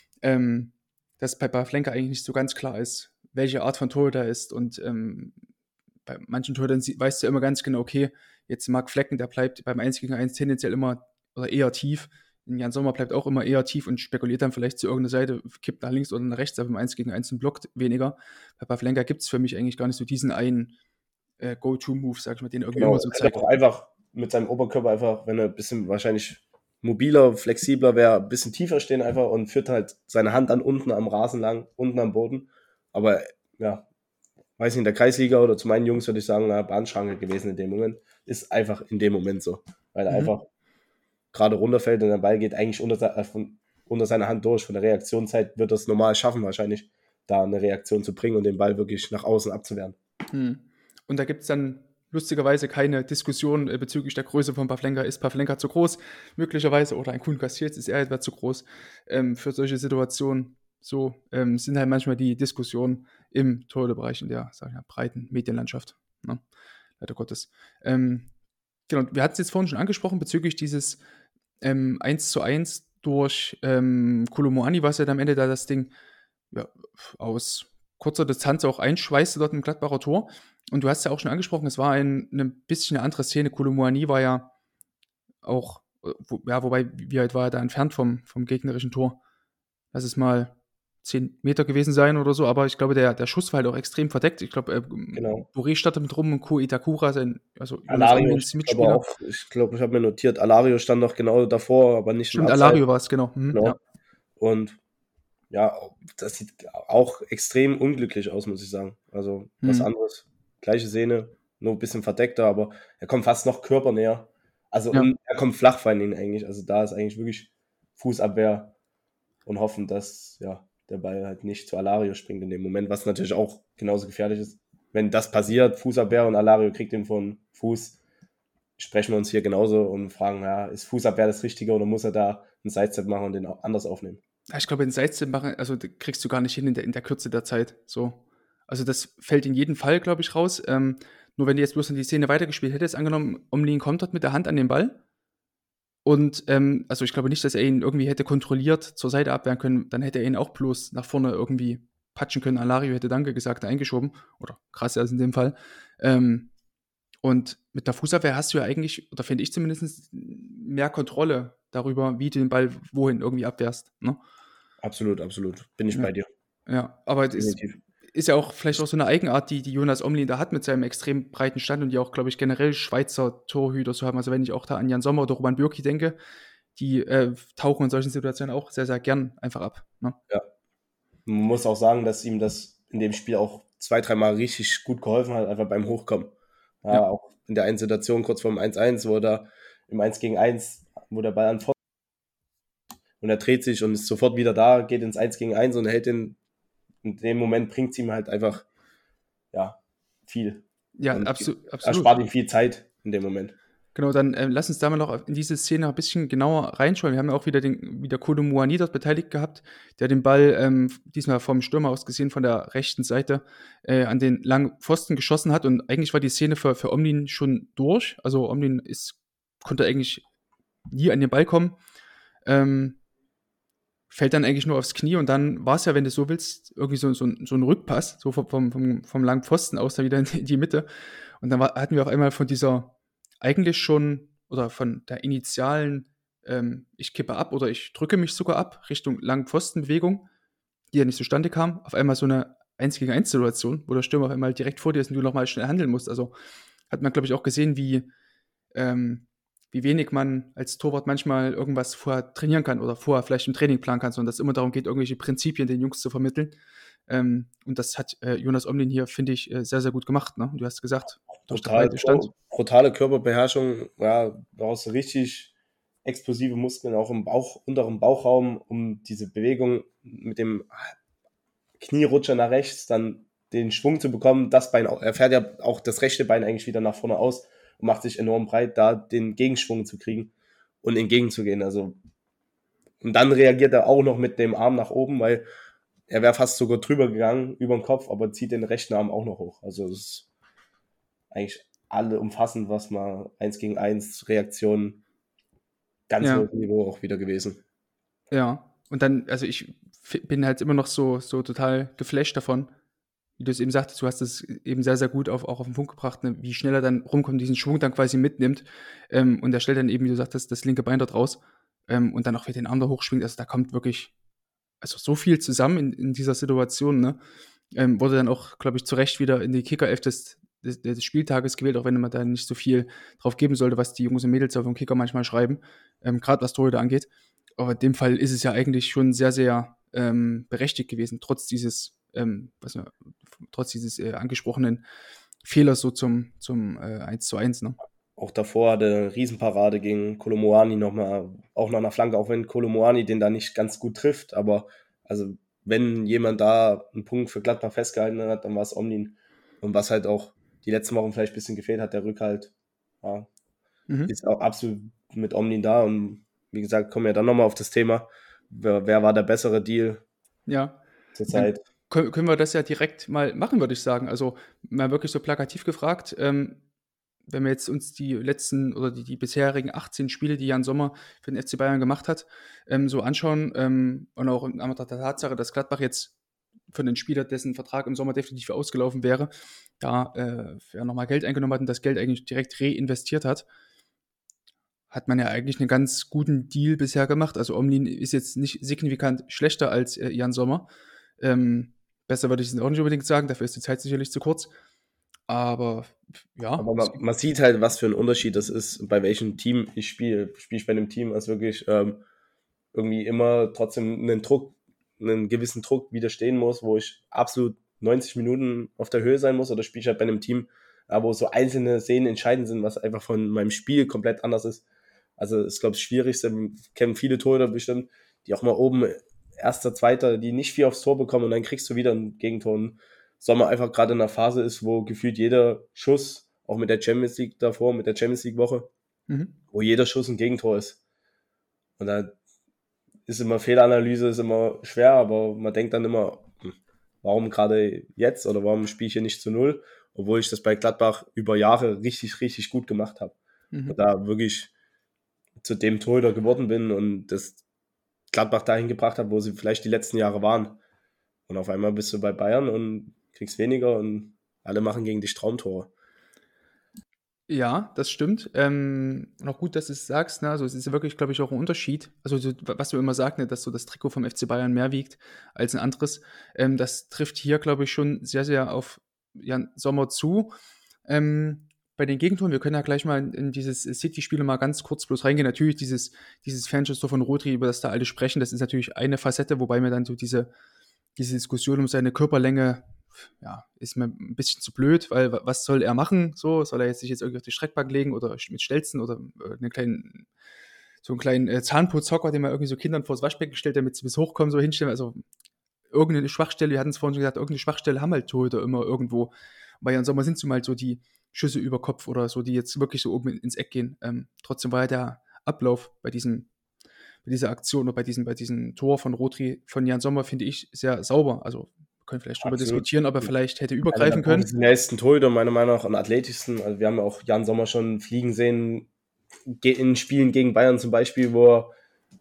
Ähm, dass bei Pavlenka eigentlich nicht so ganz klar ist, welche Art von Torhüter er ist. Und ähm, bei manchen Torhütern sie- weißt du ja immer ganz genau, okay, jetzt Marc Flecken, der bleibt beim eins gegen eins tendenziell immer oder eher tief. Jan Sommer bleibt auch immer eher tief und spekuliert dann vielleicht zu irgendeiner Seite, kippt nach links oder nach rechts, aber im eins gegen eins und blockt weniger. Bei Pavlenka gibt es für mich eigentlich gar nicht so diesen einen äh, Go-To-Move, sag ich mal, den irgendwie Genau, immer so er zeigt. hat auch einfach mit seinem Oberkörper einfach, wenn er ein bisschen wahrscheinlich mobiler, flexibler wäre, ein bisschen tiefer stehen einfach und führt halt seine Hand dann unten am Rasen lang, unten am Boden. Aber ja, weiß nicht, in der Kreisliga oder zu meinen Jungs würde ich sagen, na, Bahnschranke gewesen in dem Moment. Ist einfach in dem Moment so. Weil er Mhm. einfach gerade runterfällt und der Ball geht eigentlich unter, se- äh, von, unter seiner Hand durch. Von der Reaktionszeit wird er es normal schaffen, wahrscheinlich da eine Reaktion zu bringen und den Ball wirklich nach außen abzuwehren. Hm. Und da gibt es dann lustigerweise keine Diskussion äh, bezüglich der Größe von Pavlenka. Ist Pavlenka zu groß? Möglicherweise. Oder ein Kuhn Castells ist er etwa zu groß ähm, für solche Situationen. So ähm, sind halt manchmal die Diskussionen im Torhüterbereich in der, sag ich mal, breiten Medienlandschaft. Ne? Leider Gottes. Ähm, genau, wir hatten es jetzt vorhin schon angesprochen bezüglich dieses ähm, eins zu eins durch ähm, Kolomoani, was ja dann am Ende da das Ding ja, aus kurzer Distanz auch einschweißte dort im Gladbacher Tor. Und du hast ja auch schon angesprochen, es war ein, eine bisschen eine andere Szene. Kolomoani war ja auch, äh, wo, ja, wobei, wie weit war er da entfernt vom, vom gegnerischen Tor? Lass es mal zehn Meter gewesen sein oder so, aber ich glaube, der, der Schuss war halt auch extrem verdeckt. Ich glaube, äh, Genau. Boré startet mit rum und Ko Itakura, sein, also Jonas Alario, Omlins ich glaube Mitspieler. auch, ich glaube, ich habe mir notiert, Alario stand noch genau davor, aber nicht Stimmt, im Abseits. Alario war es, genau. Mhm, Genau. ja. Und ja, das sieht auch extrem unglücklich aus, muss ich sagen. Also was Mhm. anderes. Gleiche Szene, nur ein bisschen verdeckter, aber er kommt fast noch körpernäher. Also Ja. und er kommt flach vor ihn eigentlich. Also da ist eigentlich wirklich Fußabwehr und hoffen, dass ja, der Ball halt nicht zu Alario springt in dem Moment, was natürlich auch genauso gefährlich ist. Wenn das passiert, Fußabwehr und Alario kriegt ihn von Fuß, sprechen wir uns hier genauso und fragen, ja, ist Fußabwehr das Richtige oder muss er da einen Sidestep machen und den auch anders aufnehmen? Ja, ich glaube, in Sidestep machen, also das kriegst du gar nicht hin in der, in der Kürze der Zeit. So. Also das fällt in jedem Fall, glaube ich, raus. Ähm, nur wenn du jetzt bloß in die Szene weitergespielt hättest, angenommen, Omlin kommt dort mit der Hand an den Ball. Und ähm, also ich glaube nicht, dass er ihn irgendwie hätte kontrolliert zur Seite abwehren können. Dann hätte er ihn auch bloß nach vorne irgendwie patschen können. Alario hätte Danke gesagt, eingeschoben. Oder krass als in dem Fall. Ähm, und mit der Fußabwehr hast du ja eigentlich, oder finde ich zumindest, mehr Kontrolle darüber, wie du den Ball wohin irgendwie abwehrst. Ne? Absolut, absolut. Bin ich Ja. bei dir. Ja, aber das ist, Definitiv. ist ja auch vielleicht auch so eine Eigenart, die, die Jonas Omlin da hat mit seinem extrem breiten Stand und die auch, glaube ich, generell Schweizer Torhüter so haben. Also wenn ich auch da an Jan Sommer oder Roman Bürki denke, die äh, tauchen in solchen Situationen auch sehr, sehr gern einfach ab. Ne? Man muss auch sagen, dass ihm das in dem Spiel auch zwei, dreimal richtig gut geholfen hat, einfach beim Hochkommen. Ja, Ja. Auch in der einen Situation kurz vor dem eins eins, wo er da im eins gegen eins, wo der Ball an Pfosten und er dreht sich und ist sofort wieder da, geht ins eins gegen eins und hält den, in dem Moment bringt es ihm halt einfach, ja, viel. Ja, Und abso Er absolut. spart ihm viel Zeit in dem Moment. Genau, dann ähm, lass uns da mal noch in diese Szene ein bisschen genauer reinschauen. Wir haben ja auch wieder den wieder Kolomoani dort beteiligt gehabt, der den Ball ähm, diesmal vom Stürmer aus gesehen von der rechten Seite äh, an den langen Pfosten geschossen hat. Und eigentlich war die Szene für, für Omlin schon durch. Also Omlin ist, konnte eigentlich nie an den Ball kommen. Ähm, fällt dann eigentlich nur aufs Knie und dann war es ja, wenn du so willst, irgendwie so, so, ein- so ein Rückpass, so vom, vom, vom, vom langen Pfosten aus da wieder in die Mitte. Und dann war, hatten wir auf einmal von dieser eigentlich schon, oder von der initialen, ähm, ich kippe ab oder ich drücke mich sogar ab, Richtung langen Pfostenbewegung, die ja nicht zustande kam, auf einmal so eine eins gegen eins Situation, wo der Stürmer auf einmal direkt vor dir ist und du nochmal schnell handeln musst. Also hat man, glaube ich, auch gesehen, wie, ähm, wie wenig man als Torwart manchmal irgendwas vorher trainieren kann oder vorher vielleicht im Training planen kann, sondern dass es immer darum geht, irgendwelche Prinzipien den Jungs zu vermitteln. Ähm, und das hat äh, Jonas Omlin hier, finde ich, äh, sehr, sehr gut gemacht. Ne? Und du hast gesagt, durch der Brutal, Breite stand. brutale Körperbeherrschung, ja, brauchst du richtig explosive Muskeln, auch im Bauch, unteren Bauchraum, um diese Bewegung mit dem Knierutscher nach rechts dann den Schwung zu bekommen. Das Bein, er fährt ja auch das rechte Bein eigentlich wieder nach vorne aus und macht sich enorm breit, da den Gegenschwung zu kriegen und entgegenzugehen. Also, und dann reagiert er auch noch mit dem Arm nach oben, weil er wäre fast sogar drüber gegangen, über den Kopf, aber zieht den rechten Arm auch noch hoch. Also, es ist eigentlich alle umfassend, was mal eins gegen eins Reaktionen ganz Ja. hohes Niveau auch wieder gewesen. Ja, und dann, also ich f- bin halt immer noch so, so total geflasht davon, wie du es eben sagtest, du hast es eben sehr, sehr gut auf, auch auf den Punkt gebracht, ne, wie schnell er dann rumkommt, diesen Schwung dann quasi mitnimmt ähm, und er stellt dann eben, wie du sagtest, das linke Bein dort raus ähm, und dann auch wieder den Arm da hochschwingt, also da kommt wirklich, also so viel zusammen in, in dieser Situation, ne, ähm, wurde dann auch, glaube ich, zu Recht wieder in die Kicker-Elf des, des, des Spieltages gewählt, auch wenn man da nicht so viel drauf geben sollte, was die Jungs und Mädels auf dem Kicker manchmal schreiben, ähm, gerade was Torhüter angeht. Aber in dem Fall ist es ja eigentlich schon sehr, sehr ähm, berechtigt gewesen, trotz dieses, ähm, was wir, trotz dieses äh, angesprochenen Fehlers so zum, zum äh, eins zu eins. Ne? Auch davor hatte eine Riesenparade gegen Kolomoani nochmal, auch nach einer Flanke, auch wenn Kolomoani den da nicht ganz gut trifft, aber also wenn jemand da einen Punkt für Gladbach festgehalten hat, dann war es Omlin. Und was halt auch die letzten Wochen vielleicht ein bisschen gefehlt hat, der Rückhalt, ja, Mhm. ist auch absolut mit Omlin da. Und wie gesagt, kommen wir dann nochmal auf das Thema, wer, wer war der bessere Deal Ja, zurzeit? Kön- können wir das ja direkt mal machen, würde ich sagen. Also mal wirklich so plakativ gefragt, ähm, wenn wir jetzt uns die letzten oder die, die bisherigen achtzehn Spiele, die Jan Sommer für den F C Bayern gemacht hat, ähm, so anschauen ähm, und auch in Anbetracht der Tatsache, dass Gladbach jetzt für einen Spieler, dessen Vertrag im Sommer definitiv ausgelaufen wäre, da äh, ja, nochmal Geld eingenommen hat und das Geld eigentlich direkt reinvestiert hat, hat man ja eigentlich einen ganz guten Deal bisher gemacht. Also Omlin ist jetzt nicht signifikant schlechter als äh, Jan Sommer. Ähm, besser würde ich es auch nicht unbedingt sagen, dafür ist die Zeit sicherlich zu kurz. Aber ja, Aber es- man, man sieht halt, was für ein Unterschied das ist, bei welchem Team ich spiele. Spiele ich bei einem Team, was wirklich ähm, irgendwie immer trotzdem einen Druck, einen gewissen Druck widerstehen muss, wo ich absolut neunzig Minuten auf der Höhe sein muss, oder spiele ich halt bei einem Team, äh, wo so einzelne Szenen entscheidend sind, was einfach von meinem Spiel komplett anders ist. Also ist, glaube ich, das Schwierigste. Kennen viele Torhüter bestimmt, die auch mal oben erster, zweiter, die nicht viel aufs Tor bekommen und dann kriegst du wieder ein Gegentor. Und Sommer einfach gerade in einer Phase ist, wo gefühlt jeder Schuss, auch mit der Champions League davor, mit der Champions League Woche, mhm. wo jeder Schuss ein Gegentor ist. Und da ist immer Fehleranalyse, ist immer schwer, aber man denkt dann immer, hm, warum gerade jetzt oder warum spiele ich hier nicht zu null, obwohl ich das bei Gladbach über Jahre richtig, richtig gut gemacht habe. Mhm. Und da wirklich zu dem Torhüter geworden bin und das Gladbach dahin gebracht habe, wo sie vielleicht die letzten Jahre waren. Und auf einmal bist du bei Bayern und kriegst weniger und alle machen gegen dich Traumtore. Ja, das stimmt. Ähm, noch gut, dass du es sagst. Ne? Also es ist ja wirklich, glaube ich, auch ein Unterschied. Also so, was du immer sagst, ne, dass so das Trikot vom F C Bayern mehr wiegt als ein anderes. Ähm, das trifft hier, glaube ich, schon sehr, sehr auf Jan Sommer zu. Ähm, bei den Gegentoren, wir können ja gleich mal in, in dieses City-Spiel mal ganz kurz bloß reingehen. Natürlich dieses, dieses Fanschuss-Tor von Rodri, über das da alle sprechen, das ist natürlich eine Facette, wobei mir dann so diese, diese Diskussion um seine Körperlänge, ja, ist mir ein bisschen zu blöd, weil wa- was soll er machen? So, soll er jetzt sich jetzt irgendwie auf die Streckbank legen oder sch- mit Stelzen oder äh, einen kleinen, so einen kleinen äh, Zahnputzhocker, den man irgendwie so Kindern vors Waschbecken stellt, damit sie bis hochkommen, so hinstellen. Also irgendeine Schwachstelle, wir hatten es vorhin schon gesagt, irgendeine Schwachstelle haben halt Torhüter immer irgendwo. Bei Jan Sommer sind es halt so die Schüsse über Kopf oder so, die jetzt wirklich so oben ins Eck gehen. Ähm, trotzdem war ja der Ablauf bei diesem, bei dieser Aktion oder bei diesem, bei diesem Tor von Rodri von Jan Sommer, finde ich, sehr sauber. Also wir können vielleicht darüber Absolut. diskutieren, ob er vielleicht hätte Einer übergreifen der können. professionellsten Torhüter, meiner Meinung nach, und athletischsten. Also wir haben ja auch Jan Sommer schon fliegen sehen, ge- in Spielen gegen Bayern zum Beispiel, wo er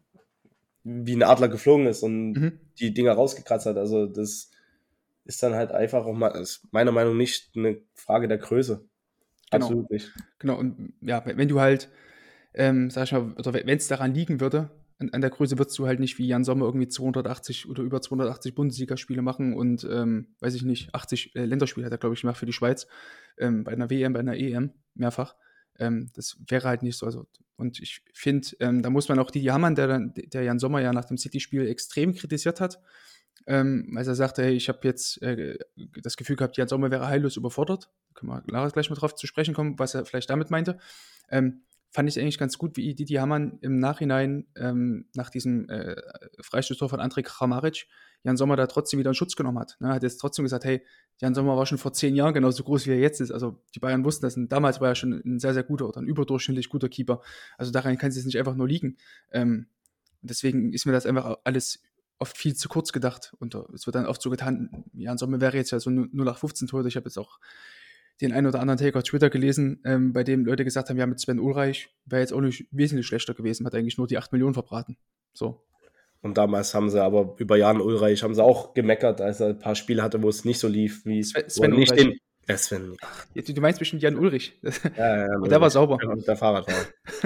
wie ein Adler geflogen ist und Mhm. die Dinger rausgekratzt hat. Also das ist dann halt einfach auch mal, ist meiner Meinung nach nicht eine Frage der Größe. Genau. Absolut nicht. Genau, und ja, wenn wenn du halt, ähm, sag ich mal, oder wenn es daran liegen würde, an, an der Größe würdest du halt nicht wie Jan Sommer irgendwie zweihundertachtzig oder über zweihundertachtzig Bundesligaspiele machen und, ähm, weiß ich nicht, achtzig äh, Länderspiele hat er, glaube ich, gemacht für die Schweiz, ähm, bei einer W M, bei einer E M, mehrfach. Ähm, das wäre halt nicht so. Also, und ich finde, ähm, da muss man auch Didi Hamann, der, dann- der Jan Sommer ja nach dem City-Spiel extrem kritisiert hat, ähm, als er sagte, hey, ich habe jetzt äh, das Gefühl gehabt, Jan Sommer wäre heillos überfordert. Da können wir gleich mal drauf zu sprechen kommen, was er vielleicht damit meinte. Ähm, fand ich eigentlich ganz gut, wie Didi Hamann im Nachhinein ähm, nach diesem äh, Freistoßtor von Andrej Kramaric Jan Sommer da trotzdem wieder in Schutz genommen hat. Ne? Hat jetzt trotzdem gesagt, hey, Jan Sommer war schon vor zehn Jahren genauso groß, wie er jetzt ist. Also die Bayern wussten das. Und damals war er schon ein sehr, sehr guter oder ein überdurchschnittlich guter Keeper. Also daran kann es jetzt nicht einfach nur liegen. Ähm, deswegen ist mir das einfach alles oft viel zu kurz gedacht. Und es wird dann oft so getan, Jan Sommer wäre jetzt ja so null acht fünfzehn Torhüter. Ich habe jetzt auch den einen oder anderen Take auf Twitter gelesen, ähm, bei dem Leute gesagt haben, ja, mit Sven Ulreich wäre jetzt auch nicht wesentlich schlechter gewesen, hat eigentlich nur die acht Millionen verbraten. So. Und damals haben sie aber über Jan Ulreich haben sie auch gemeckert, als er ein paar Spiele hatte, wo es nicht so lief, wie Sven, Sven nicht Ulreich. Den, ja, Sven. Ja, du meinst bestimmt Jan Ulrich. Ja, ja, und der war sauber. Der Fahrradfahrer.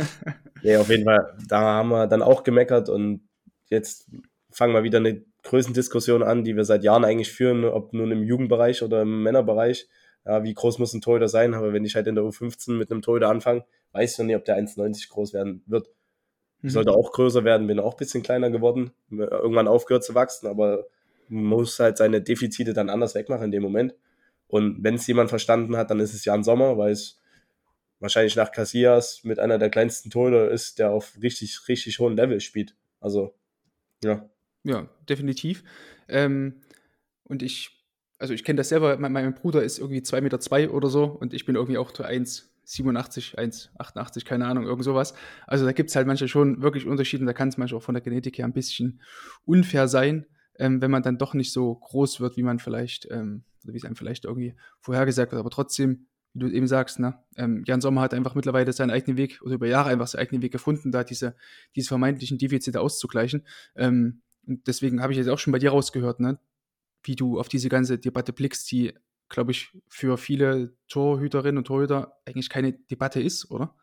Ja, auf jeden Fall. Da haben wir dann auch gemeckert und jetzt fangen wir wieder eine Größendiskussion an, die wir seit Jahren eigentlich führen, ob nun im Jugendbereich oder im Männerbereich. Ja, wie groß muss ein Torhüter sein? Aber wenn ich halt in der U fünfzehn mit einem Torhüter anfange, weiß ich noch nicht, ob der eins neunzig groß werden wird. Ich Mhm. sollte auch größer werden, bin auch ein bisschen kleiner geworden, irgendwann aufgehört zu wachsen, aber man muss halt seine Defizite dann anders wegmachen in dem Moment. Und wenn es jemand verstanden hat, dann ist es Jan Sommer, weil es wahrscheinlich nach Casillas mit einer der kleinsten Torhüter ist, der auf richtig, richtig hohem Level spielt. Also, ja. Ja, definitiv. Ähm, und ich, also ich kenne das selber, mein, mein Bruder ist irgendwie zwei Meter zwei oder so und ich bin irgendwie auch eins siebenundachtzig, eins achtundachtzig, keine Ahnung, irgend sowas. Also da gibt es halt manchmal schon wirklich Unterschiede und da kann es manchmal auch von der Genetik her ein bisschen unfair sein, ähm, wenn man dann doch nicht so groß wird, wie man vielleicht, ähm, oder wie es einem vielleicht irgendwie vorhergesagt wird. Aber trotzdem, wie du eben sagst, ne, ähm, Jan Sommer hat einfach mittlerweile seinen eigenen Weg oder über Jahre einfach seinen eigenen Weg gefunden, da diese, diese vermeintlichen Defizite auszugleichen. Ähm, und deswegen habe ich jetzt auch schon bei dir rausgehört, ne, wie du auf diese ganze Debatte blickst, die, glaube ich, für viele Torhüterinnen und Torhüter eigentlich keine Debatte ist, oder?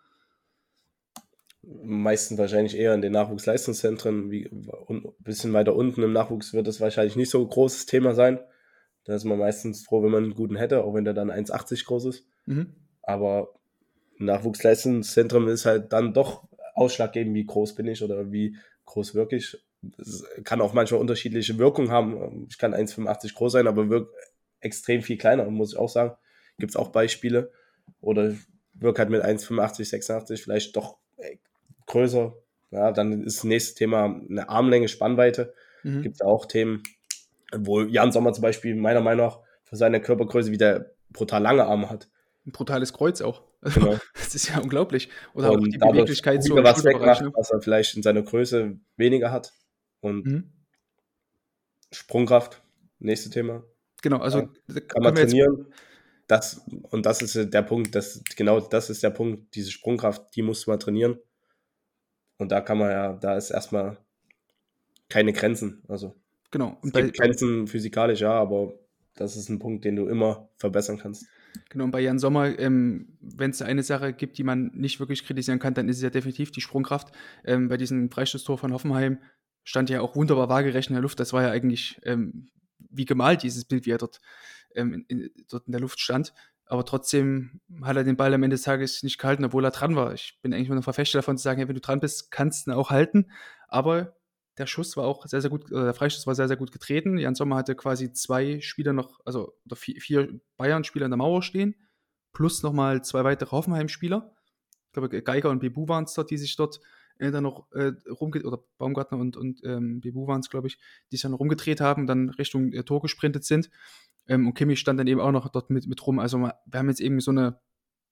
Meistens wahrscheinlich eher in den Nachwuchsleistungszentren, wie ein bisschen weiter unten im Nachwuchs wird das wahrscheinlich nicht so ein großes Thema sein. Da ist man meistens froh, wenn man einen guten hätte, auch wenn der dann eins achtzig groß ist. Mhm. Aber im Nachwuchsleistungszentrum ist halt dann doch ausschlaggebend, wie groß bin ich oder wie groß wirklich. Es kann auch manchmal unterschiedliche Wirkungen haben. Ich kann eins fünfundachtzig groß sein, aber wirke extrem viel kleiner, muss ich auch sagen. Gibt es auch Beispiele. Oder wirke halt mit eins fünfundachtzig, sechsundachtzig vielleicht doch größer. Ja, dann ist das nächste Thema eine Armlänge, Spannweite. Mhm. Gibt es auch Themen, wo Jan Sommer zum Beispiel meiner Meinung nach für seine Körpergröße wieder brutal lange Arme hat. Ein brutales Kreuz auch. Also, Genau. das ist ja unglaublich. Oder Und auch die dadurch Beweglichkeit so wieder im was Schulterbereich. wegmacht, Ne? was er vielleicht in seiner Größe weniger hat. Und Mhm. Sprungkraft, nächstes Thema. Genau, also Ja, da Kann man können wir jetzt, trainieren. Das, und das ist der Punkt, das, genau das ist der Punkt, diese Sprungkraft, die muss man trainieren. Und da kann man ja, da ist erstmal keine Grenzen. Also genau. es Und bei, gibt Grenzen physikalisch, ja, aber das ist ein Punkt, den du immer verbessern kannst. Genau, und bei Jan Sommer, ähm, wenn es eine Sache gibt, die man nicht wirklich kritisieren kann, dann ist es ja definitiv die Sprungkraft. Ähm, bei diesem Freistoßtor von Hoffenheim stand ja auch wunderbar waagerecht in der Luft. Das war ja eigentlich ähm, wie gemalt, dieses Bild, wie er dort, ähm, in, in, dort in der Luft stand. Aber trotzdem hat er den Ball am Ende des Tages nicht gehalten, obwohl er dran war. Ich bin eigentlich immer noch Verfechter davon zu sagen, ja, wenn du dran bist, kannst du ihn auch halten. Aber der Schuss war auch sehr, sehr gut, äh, der Freistoß war sehr, sehr gut getreten. Jan Sommer hatte quasi zwei Spieler noch, also oder vier, vier Bayern-Spieler in der Mauer stehen, plus nochmal zwei weitere Hoffenheim-Spieler. Ich glaube, Geiger und Bebu waren es dort, die sich dort äh, dann noch äh, rumgedreht, oder Baumgartner und, und ähm, Bebu waren es, glaube ich, die sich dann rumgedreht haben, dann Richtung äh, Tor gesprintet sind. Ähm, und Kimmich stand dann eben auch noch dort mit, mit rum. Also wir haben jetzt eben so eine,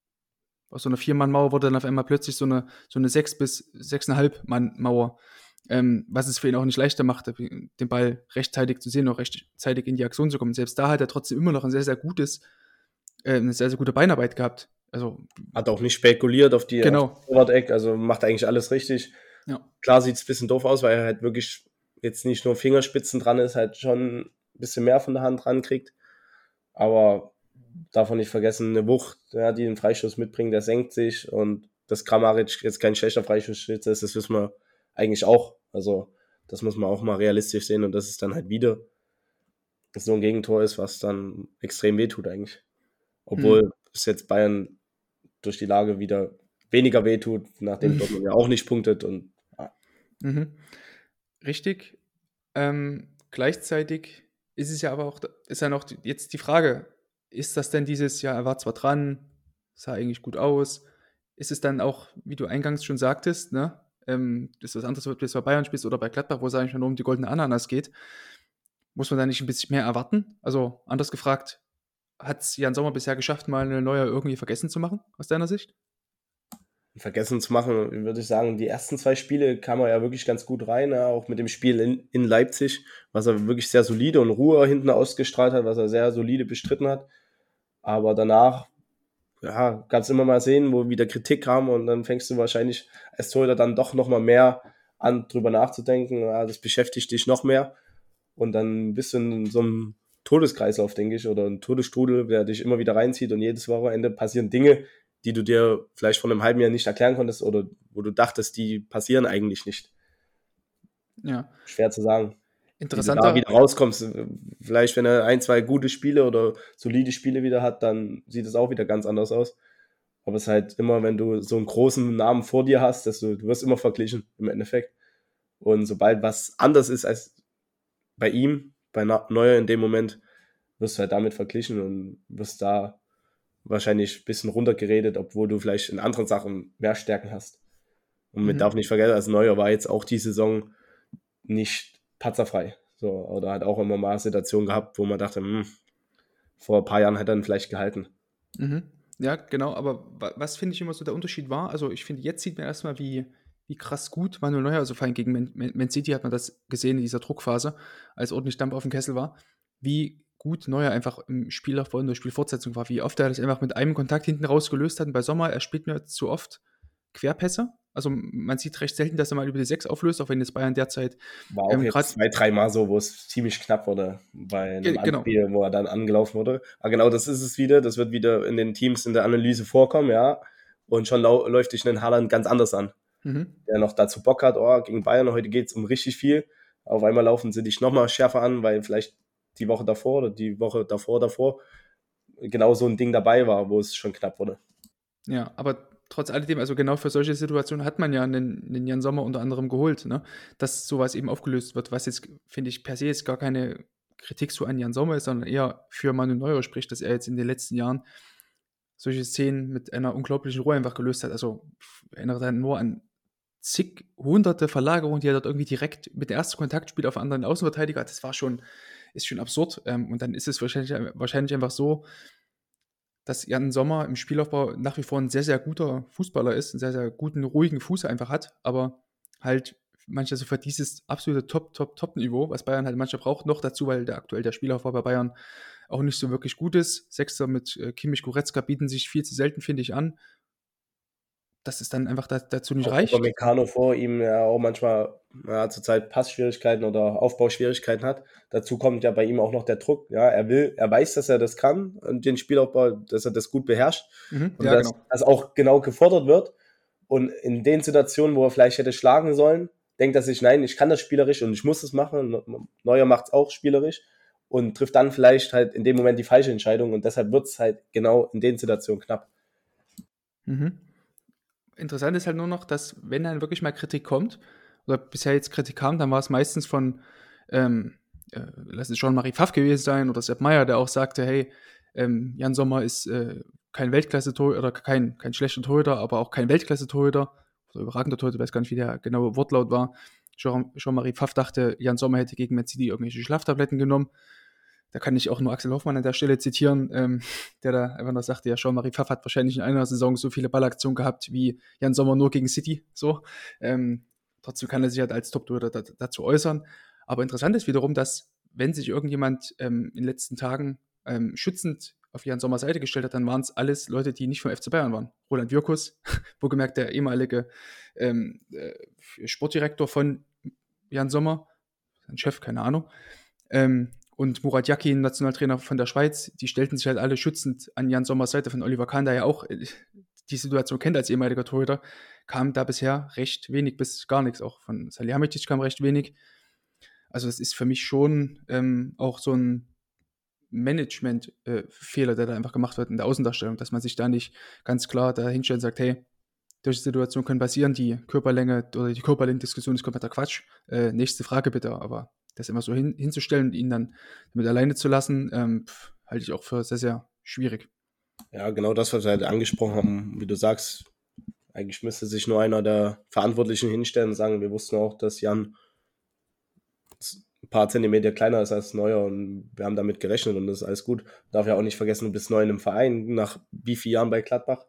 aus so einer Vier-Mann-Mauer wurde dann auf einmal plötzlich so eine, so eine sechs- bis sechseinhalb Mann-Mauer. Ähm, was es für ihn auch nicht leichter machte, den Ball rechtzeitig zu sehen, auch rechtzeitig in die Aktion zu kommen. Selbst da hat er trotzdem immer noch ein sehr, sehr gutes, äh, eine sehr, sehr gute Beinarbeit gehabt. Also, Hat auch nicht spekuliert auf die Genau. auf das Torwart-Eck, also macht eigentlich alles richtig. ja. Klar sieht es ein bisschen doof aus, weil er halt wirklich jetzt nicht nur Fingerspitzen dran ist, halt schon ein bisschen mehr von der Hand rankriegt. Aber darf man nicht vergessen, eine Wucht, ja, die den Freistoß mitbringt, der senkt sich und dass Kramaric jetzt kein schlechter Freistoßschütze ist, das wissen wir eigentlich auch. Also das muss man auch mal realistisch sehen und das ist dann halt wieder so ein Gegentor ist, was dann extrem wehtut eigentlich. Obwohl Hm. es jetzt Bayern durch die Lage wieder weniger wehtut, nachdem Mhm. Dortmund ja auch nicht punktet und Mhm. Richtig. Ähm, gleichzeitig ist es ja aber auch, ist ja noch die- jetzt die Frage, ist das denn dieses, ja, er war zwar dran, sah eigentlich gut aus, ist es dann auch, wie du eingangs schon sagtest, ne, ähm, das ist was anderes, ob du jetzt bei Bayern spielst oder bei Gladbach, wo es eigentlich nur um die goldene Ananas geht, muss man da nicht ein bisschen mehr erwarten? Also anders gefragt, hat es Jan Sommer bisher geschafft, mal eine neue irgendwie vergessen zu machen, aus deiner Sicht? Vergessen zu machen, würde ich sagen, die ersten zwei Spiele kam er ja wirklich ganz gut rein, ja, auch mit dem Spiel in, in Leipzig, was er wirklich sehr solide und Ruhe hinten ausgestrahlt hat, was er sehr solide bestritten hat. Aber danach, ja, gab es immer mal Szenen, wo wieder Kritik kam und dann fängst du wahrscheinlich als Torhüter dann doch nochmal mehr an, drüber nachzudenken, ja, das beschäftigt dich noch mehr und dann bist du in so einem Todeskreislauf, denke ich, oder ein Todesstrudel, der dich immer wieder reinzieht und jedes Wochenende passieren Dinge, die du dir vielleicht vor einem halben Jahr nicht erklären konntest oder wo du dachtest, die passieren eigentlich nicht. Ja. Schwer zu sagen. Interessanter. Wie du da wieder rauskommst. Vielleicht, wenn er ein, zwei gute Spiele oder solide Spiele wieder hat, dann sieht es auch wieder ganz anders aus. Aber es ist halt immer, wenn du so einen großen Namen vor dir hast, dass du, du wirst immer verglichen im Endeffekt. Und sobald was anders ist als bei ihm, bei Neuer in dem Moment, wirst du halt damit verglichen und wirst da wahrscheinlich ein bisschen runtergeredet, obwohl du vielleicht in anderen Sachen mehr Stärken hast. Und man Mhm. darf nicht vergessen, also Neuer war jetzt auch die Saison nicht patzerfrei. So, oder hat auch immer mal Situationen gehabt, wo man dachte, hm, vor ein paar Jahren hätte er ihn vielleicht gehalten. Mhm. Ja, genau, aber wa- was finde ich immer so der Unterschied war, also ich finde, jetzt sieht man erstmal, wie, wie krass gut Manuel Neuer, also vor allem gegen Man, Man Man City hat man das gesehen in dieser Druckphase, als ordentlich Dampf auf dem Kessel war, wie gut Neuer einfach im Spielaufbau in der Spielfortsetzung war, wie oft er das einfach mit einem Kontakt hinten raus gelöst hat. Und bei Sommer, er spielt mir zu oft Querpässe. Also man sieht recht selten, dass er mal über die sechs auflöst, auch wenn jetzt Bayern derzeit War auch ähm, jetzt grad- zwei, dreimal so, wo es ziemlich knapp wurde bei Ge- einem genau. Anspiel, wo er dann angelaufen wurde. Aber genau das ist es wieder. Das wird wieder in den Teams in der Analyse vorkommen, ja. Und schon lau- läuft dich einen Haaland ganz anders an. Mhm. Der noch dazu Bock hat, oh, gegen Bayern, heute geht es um richtig viel. Auf einmal laufen sie dich nochmal schärfer an, weil vielleicht die Woche davor oder die Woche davor, davor genau so ein Ding dabei war, wo es schon knapp wurde. Ja, aber trotz alledem, also genau für solche Situationen hat man ja einen, einen Jan Sommer unter anderem geholt, ne? Dass sowas eben aufgelöst wird, was jetzt, finde ich, per se jetzt gar keine Kritik so an Jan Sommer ist, sondern eher für Manuel Neuer spricht, dass er jetzt in den letzten Jahren solche Szenen mit einer unglaublichen Ruhe einfach gelöst hat. Also ich erinnere dann nur an zig hunderte Verlagerungen, die er dort irgendwie direkt mit dem ersten Kontakt spielt auf einen anderen Außenverteidiger. Das war schon, ist schon absurd. Ähm, und dann ist es wahrscheinlich, wahrscheinlich einfach so, dass Jan Sommer im Spielaufbau nach wie vor ein sehr, sehr guter Fußballer ist, einen sehr, sehr guten, ruhigen Fuß einfach hat, aber halt manchmal so für dieses absolute Top, Top, Top-Niveau, was Bayern halt manchmal braucht, noch dazu, weil der aktuell der Spielaufbau bei Bayern auch nicht so wirklich gut ist. Sechster mit äh, Kimmich, Goretzka bieten sich viel zu selten, finde ich, an. Dass es dann einfach da, dazu nicht Auch reicht. Upamecano vor ihm ja auch manchmal ja, zurzeit Passschwierigkeiten oder Aufbauschwierigkeiten hat. Dazu kommt ja bei ihm auch noch der Druck. Ja, er will, er weiß, dass er das kann, den Spielaufbau, dass er das gut beherrscht Mhm, und ja, dass genau. das auch genau gefordert wird. Und in den Situationen, wo er vielleicht hätte schlagen sollen, denkt er sich, nein, ich kann das spielerisch und ich muss es machen. Neuer macht es auch spielerisch und trifft dann vielleicht halt in dem Moment die falsche Entscheidung und deshalb wird es halt genau in den Situationen knapp. Mhm. Interessant ist halt nur noch, dass wenn dann wirklich mal Kritik kommt, oder bisher jetzt Kritik kam, dann war es meistens von, ähm, äh, lass es Jean-Marie Pfaff gewesen sein oder Sepp Maier, der auch sagte, hey, ähm, Jan Sommer ist äh, kein Weltklasse-Torhüter oder kein, kein schlechter Torhüter, aber auch kein Weltklasse-Torhüter, oder überragender Torhüter, ich weiß gar nicht, wie der genaue Wortlaut war. Jean- Jean-Marie Pfaff dachte, Jan Sommer hätte gegen Man City irgendwelche Schlaftabletten genommen. Da kann ich auch nur Axel Hoffmann an der Stelle zitieren, ähm, der da einfach noch sagte, ja, Jean-Marie Pfaff hat wahrscheinlich in einer Saison so viele Ballaktionen gehabt wie Jan Sommer nur gegen City. So. Ähm, trotzdem kann er sich halt als Top-Torhüter da, dazu äußern. Aber interessant ist wiederum, dass, wenn sich irgendjemand ähm, in den letzten Tagen ähm, schützend auf Jan Sommers Seite gestellt hat, dann waren es alles Leute, die nicht vom F C Bayern waren. Roland Wirkus, wohlgemerkt der ehemalige ähm, äh, Sportdirektor von Jan Sommer, sein Chef, keine Ahnung, ähm, und Murat Yakin, Nationaltrainer von der Schweiz, die stellten sich halt alle schützend an Jan Sommers Seite. Von Oliver Kahn, der ja auch äh, die Situation kennt als ehemaliger Torhüter, kam da bisher recht wenig bis gar nichts. Auch von Salihamidzic kam recht wenig. Also das ist für mich schon ähm, auch so ein Management-Fehler, äh, der da einfach gemacht wird in der Außendarstellung, dass man sich da nicht ganz klar da hinstellt und sagt, hey, solche Situationen können passieren, die Körperlänge oder die Körperlänge-Diskussion ist kompletter Quatsch. Äh, nächste Frage bitte, aber das immer so hin, hinzustellen und ihn dann damit alleine zu lassen, ähm, pf, halte ich auch für sehr, sehr schwierig. Ja, genau das, was wir halt angesprochen haben, wie du sagst, eigentlich müsste sich nur einer der Verantwortlichen hinstellen und sagen, wir wussten auch, dass Jan ein paar Zentimeter kleiner ist als Neuer und wir haben damit gerechnet und das ist alles gut. Darf ja auch nicht vergessen, du bist neu in einem Verein, nach wie vielen Jahren bei Gladbach?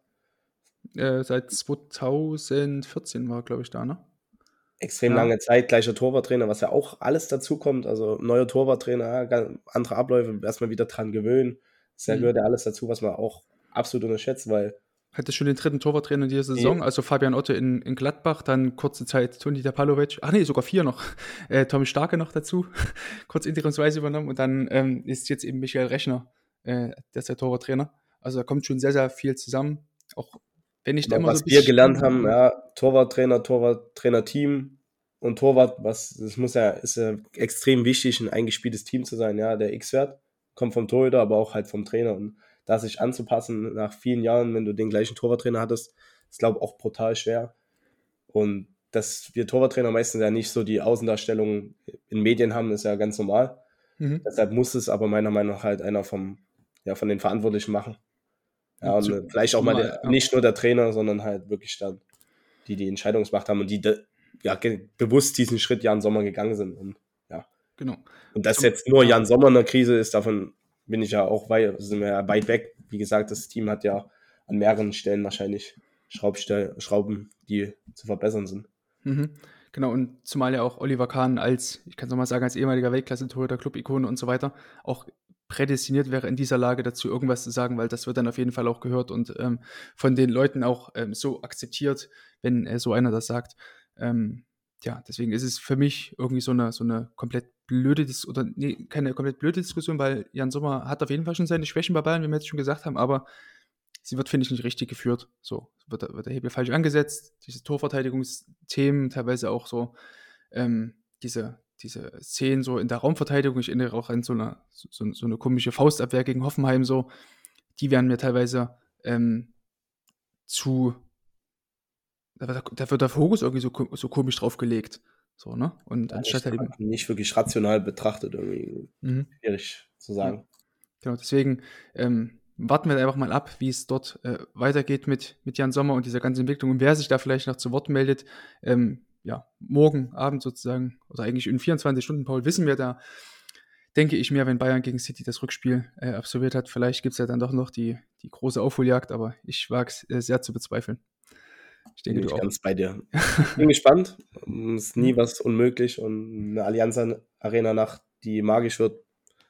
Äh, seit zweitausendvierzehn war, glaube ich, da, ne? Extrem Ja. lange Zeit, gleicher Torwarttrainer, was ja auch alles dazu kommt. Also neuer Torwarttrainer, ja, ganz andere Abläufe, erstmal wieder dran gewöhnen. Das Mhm. gehört ja alles dazu, was man auch absolut unterschätzt, weil Hatte schon den dritten Torwarttrainer in dieser Saison, Ja. also Fabian Otte in, in Gladbach, dann kurze Zeit Toni Tapalovic, ach nee, sogar vier noch, äh, Tommy Starke noch dazu, kurz interimsweise übernommen und dann ähm, ist jetzt eben Michael Rechner, äh, der ist der Torwarttrainer. Also da kommt schon sehr, sehr viel zusammen, auch wenn nicht aber immer was so ein wir bisschen- gelernt haben, ja, Torwarttrainer, Torwarttrainer-Team und Torwart, was, das muss ja, ist ja extrem wichtig, ein eingespieltes Team zu sein, ja, der X-Wert kommt vom Torhüter, aber auch halt vom Trainer und da sich anzupassen nach vielen Jahren, wenn du den gleichen Torwarttrainer hattest, ist, glaube ich, auch brutal schwer und dass wir Torwarttrainer meistens ja nicht so die Außendarstellung in Medien haben, ist ja ganz normal. Mhm. Deshalb muss es aber meiner Meinung nach halt einer vom, ja, von den Verantwortlichen machen. Ja, und Zu- vielleicht auch mal zumal, der, ja. nicht nur der Trainer, sondern halt wirklich dann die, die Entscheidungsmacht haben und die de, ja, ge, bewusst diesen Schritt Jan Sommer gegangen sind. Und ja, Genau. und dass Zum- jetzt nur ja. Jan Sommer in der Krise ist, davon bin ich ja auch weit, sind wir ja weit weg. Wie gesagt, das Team hat ja an mehreren Stellen wahrscheinlich Schraubstell, Schrauben, die zu verbessern sind. Mhm. Genau, und zumal ja auch Oliver Kahn als, ich kann es nochmal sagen, als ehemaliger Weltklasse-Torhüter, Club-Ikone und so weiter, auch prädestiniert wäre, in dieser Lage dazu irgendwas zu sagen, weil das wird dann auf jeden Fall auch gehört und ähm, von den Leuten auch ähm, so akzeptiert, wenn äh, so einer das sagt. Ähm, ja, deswegen ist es für mich irgendwie so eine, so eine komplett blöde, Dis oder nee, keine komplett blöde Diskussion, weil Jan Sommer hat auf jeden Fall schon seine Schwächen bei Bayern, wie wir jetzt schon gesagt haben, aber sie wird, finde ich, nicht richtig geführt. So wird, der- wird der Hebel falsch angesetzt. Diese Torverteidigungsthemen, teilweise auch so ähm, diese, diese Szenen so in der Raumverteidigung. Ich erinnere auch an so eine, so, so eine komische Faustabwehr gegen Hoffenheim so. Die werden mir teilweise ähm, zu, da wird, da wird der Fokus irgendwie so, ko- so komisch draufgelegt. So, ne? Und anstatt halt eben. Nicht wirklich rational betrachtet, irgendwie Mhm. schwierig zu sagen. Genau, deswegen ähm, warten wir einfach mal ab, wie es dort äh, weitergeht mit, mit Jan Sommer und dieser ganzen Entwicklung und wer sich da vielleicht noch zu Wort meldet. Ähm, ja, morgen Abend sozusagen, oder eigentlich in vierundzwanzig Stunden, Paul, wissen wir da, denke ich mehr, wenn Bayern gegen City das Rückspiel äh, absolviert hat. Vielleicht gibt es ja dann doch noch die, die große Aufholjagd, aber ich wage es äh, sehr zu bezweifeln. Ich denke, Bin du ich auch. ganz bei dir. Ich bin gespannt. Es ist nie was unmöglich und eine Allianz Arena Nacht, die magisch wird,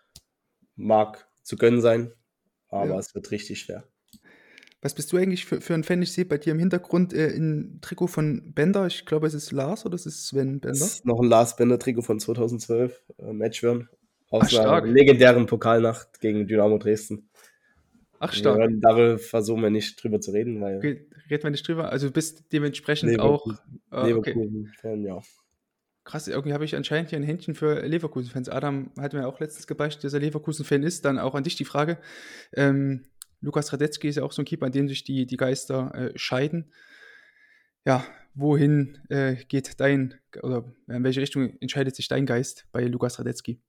mag zu gönnen sein, aber Ja. es wird richtig schwer. Was bist du eigentlich für, für ein Fan? Ich sehe bei dir im Hintergrund äh, ein Trikot von Bender. Ich glaube, es ist Lars oder es ist Sven Das Bender. ist noch ein Lars Bender Trikot von zweitausendzwölf, äh, Matchwin, aus Ach, stark. einer legendären Pokalnacht gegen Dynamo Dresden. Ach, Wir stark. werden darüber versuchen wir nicht drüber zu reden, weil Okay, reden wir nicht drüber. Also du bist dementsprechend auch. Leverkusen, Äh, okay. Leverkusen-Fan, ja. Krass, irgendwie habe ich anscheinend hier ein Händchen für Leverkusen-Fans. Adam hat mir auch letztens gebeichtet, dass er Leverkusen-Fan ist. Dann auch an dich die Frage. Ähm, Lukas Radetzky ist ja auch so ein Keeper, an dem sich die, die Geister äh, scheiden. Ja, wohin äh, geht dein, oder in welche Richtung entscheidet sich dein Geist bei Lukas Radetzky?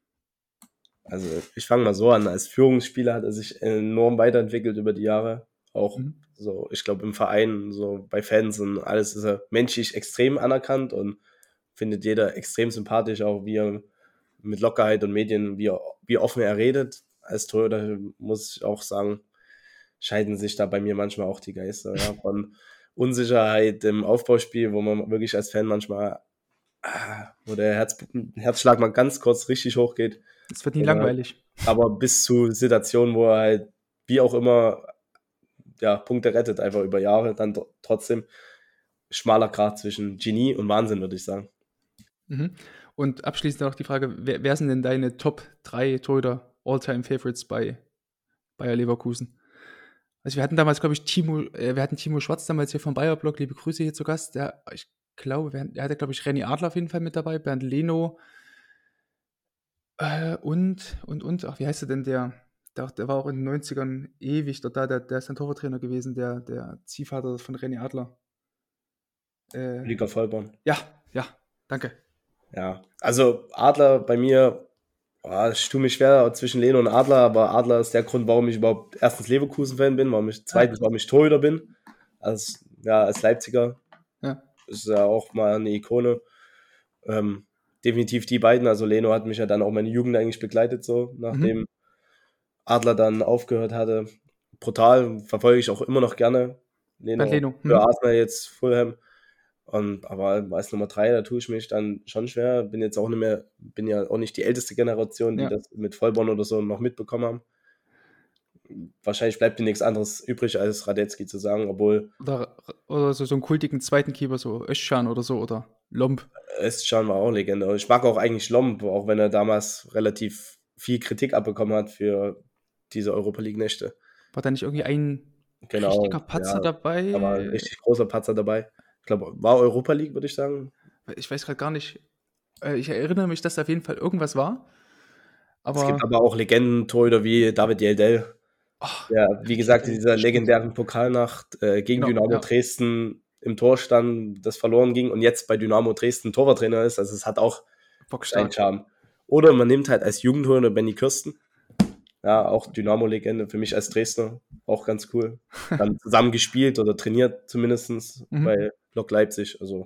Also ich fange mal so an, als Führungsspieler hat er sich enorm weiterentwickelt über die Jahre, auch Mhm. so, ich glaube im Verein, so bei Fans und alles ist er menschlich extrem anerkannt und findet jeder extrem sympathisch, auch wie er mit Lockerheit und Medien, wie, er, wie offen er redet. Als Torhüter muss ich auch sagen, scheiden sich da bei mir manchmal auch die Geister, ja, von Unsicherheit im Aufbauspiel, wo man wirklich als Fan manchmal, ah, wo der Herz, Herzschlag mal ganz kurz richtig hochgeht, Es wird nie Ja. langweilig. aber bis zu Situationen, wo er halt, wie auch immer, ja, Punkte rettet, einfach über Jahre, dann tr- trotzdem schmaler Grat zwischen Genie und Wahnsinn, würde ich sagen. Mhm. Und abschließend noch die Frage, wer, wer sind denn deine Top drei Torhüter All-Time-Favorites bei Bayer Leverkusen? Also wir hatten damals, glaube ich, Timo, äh, wir hatten Timo Schwarz damals hier vom Bayer-Blog, liebe Grüße hier zu Gast. Der, ich glaube, wir, er hatte, glaube ich, René Adler auf jeden Fall mit dabei, Bernd Leno äh, und, und, und, ach, wie heißt er denn, der, der, der war auch in den neunzigern ewig dort da, der, der ist ein Torwarttrainer gewesen, der, der Ziehvater von René Adler. Äh, Liga Vollborn. ja, ja, danke. Ja, also Adler bei mir, oh, ich tue mich schwer zwischen Leno und Adler, aber Adler ist der Grund, warum ich überhaupt erstens Leverkusen-Fan bin, warum ich zweitens, warum ich Torhüter bin, als, ja, als Leipziger. Ja. Ist ja auch mal eine Ikone. Ähm, definitiv die beiden, also Leno hat mich ja dann auch meine Jugend eigentlich begleitet, so, nachdem mhm. Adler dann aufgehört hatte. Brutal, verfolge ich auch immer noch gerne. Leno, Leno. Mhm. Für Arsenal jetzt, Fulham. Und, aber als Nummer drei, da tue ich mich dann schon schwer. Bin jetzt auch nicht mehr, bin ja auch nicht die älteste Generation, die ja. das mit Vollborn oder so noch mitbekommen haben. Wahrscheinlich bleibt dir nichts anderes übrig, als Radetzky zu sagen, obwohl... Oder, oder so, so einen kultigen zweiten Keeper, so Özcan oder so, oder Lomb. Özcan war auch Legende. Ich mag auch eigentlich Lomb, auch wenn er damals relativ viel Kritik abbekommen hat für diese Europa-League-Nächte. War da nicht irgendwie ein genau, richtiger Patzer ja, dabei? Da war ein richtig großer Patzer dabei. Ich glaube, war Europa League, würde ich sagen. Ich weiß gerade gar nicht. Ich erinnere mich, dass da auf jeden Fall irgendwas war. Aber es gibt aber auch Legenden-Torhüter wie David Yeldel, oh, der, wie gesagt, in dieser legendären Pokalnacht äh, gegen genau, Dynamo ja. Dresden im Tor stand, das verloren ging und jetzt bei Dynamo Dresden Torwarttrainer ist. Also es hat auch einen Charme. Oder man nimmt halt als Jugendtorhüter Benny Kirsten. Ja, auch Dynamo-Legende, für mich als Dresdner, auch ganz cool. Dann zusammen gespielt oder trainiert zumindest mhm. bei Lok Leipzig, also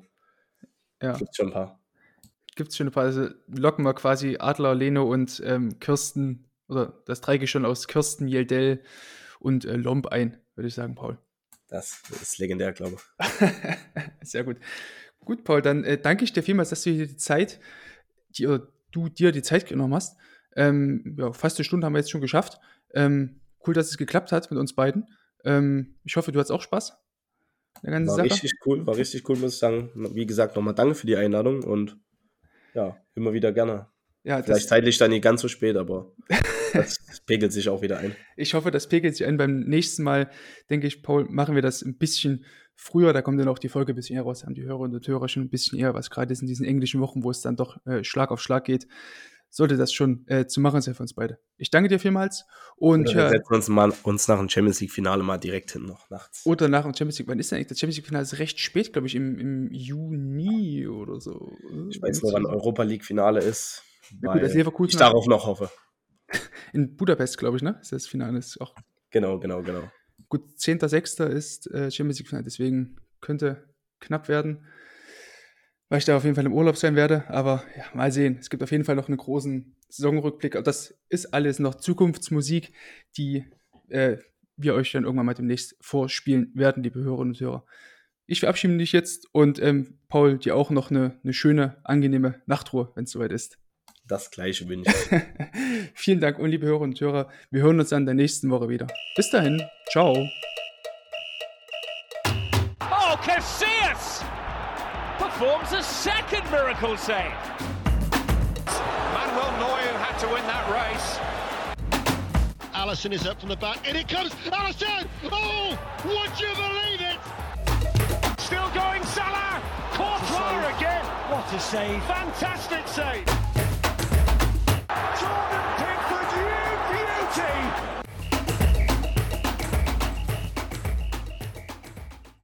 ja. gibt's schon ein paar. Gibt's schon ein paar, also locken wir quasi Adler, Leno und ähm, Kirsten, oder das Dreigestirn aus Kirsten, Yeldel und äh, Lomb ein, würde ich sagen, Paul. Das ist legendär, glaube ich. Sehr gut. Gut, Paul, dann äh, danke ich dir vielmals, dass du dir die Zeit, die, oder du dir die Zeit genommen hast. Ähm, ja, fast eine Stunde haben wir jetzt schon geschafft. Ähm, cool, dass es geklappt hat mit uns beiden. Ähm, ich hoffe, du hattest auch Spaß. Der ganzen war Sache. richtig cool, war richtig cool, muss ich sagen. Wie gesagt, nochmal danke für die Einladung und ja, immer wieder gerne. Ja, vielleicht zeitlich dann nicht ganz so spät, aber das pegelt sich auch wieder ein. Ich hoffe, das pegelt sich ein. Beim nächsten Mal, denke ich, Paul, machen wir das ein bisschen früher. Da kommt dann auch die Folge ein bisschen eher raus. Haben die Hörer und Hörer schon ein bisschen eher, was gerade ist in diesen englischen Wochen, wo es dann doch äh, Schlag auf Schlag geht. Sollte das schon äh, zu machen sein für uns beide. Ich danke dir vielmals. Und oder wir ja, setzen uns, mal, uns nach dem Champions League-Finale mal direkt hin, noch nachts. Oder nach dem Champions League. Wann ist denn eigentlich das Champions League-Finale? Das ist recht spät, glaube ich, im, im Juni oder so. Ich weiß nur, wann Europa League-Finale ist. Ja, gut, das Leverkusen ich darauf noch hoffe. In Budapest, glaube ich, ne? Ist das Finale. Ist auch genau, genau, genau. Gut, zehnter sechster ist äh, Champions League-Finale, deswegen könnte knapp werden. Weil ich da auf jeden Fall im Urlaub sein werde, aber ja, mal sehen. Es gibt auf jeden Fall noch einen großen Saisonrückblick. Aber das ist alles noch Zukunftsmusik, die äh, wir euch dann irgendwann mal demnächst vorspielen werden, liebe Hörerinnen und Hörer. Ich verabschiede mich jetzt und ähm, Paul, dir auch noch eine, eine schöne, angenehme Nachtruhe, wenn es soweit ist. Das Gleiche bin ich. Vielen Dank und liebe Hörerinnen und Hörer, wir hören uns dann der nächsten Woche wieder. Bis dahin, ciao. Oh, Casillas! Performs a second miracle save. Manuel Neuer had to win that race. Alisson is up from the back, and it comes, Alisson! Oh, would you believe it? Still going Salah, Courtois again. What a save. Fantastic save.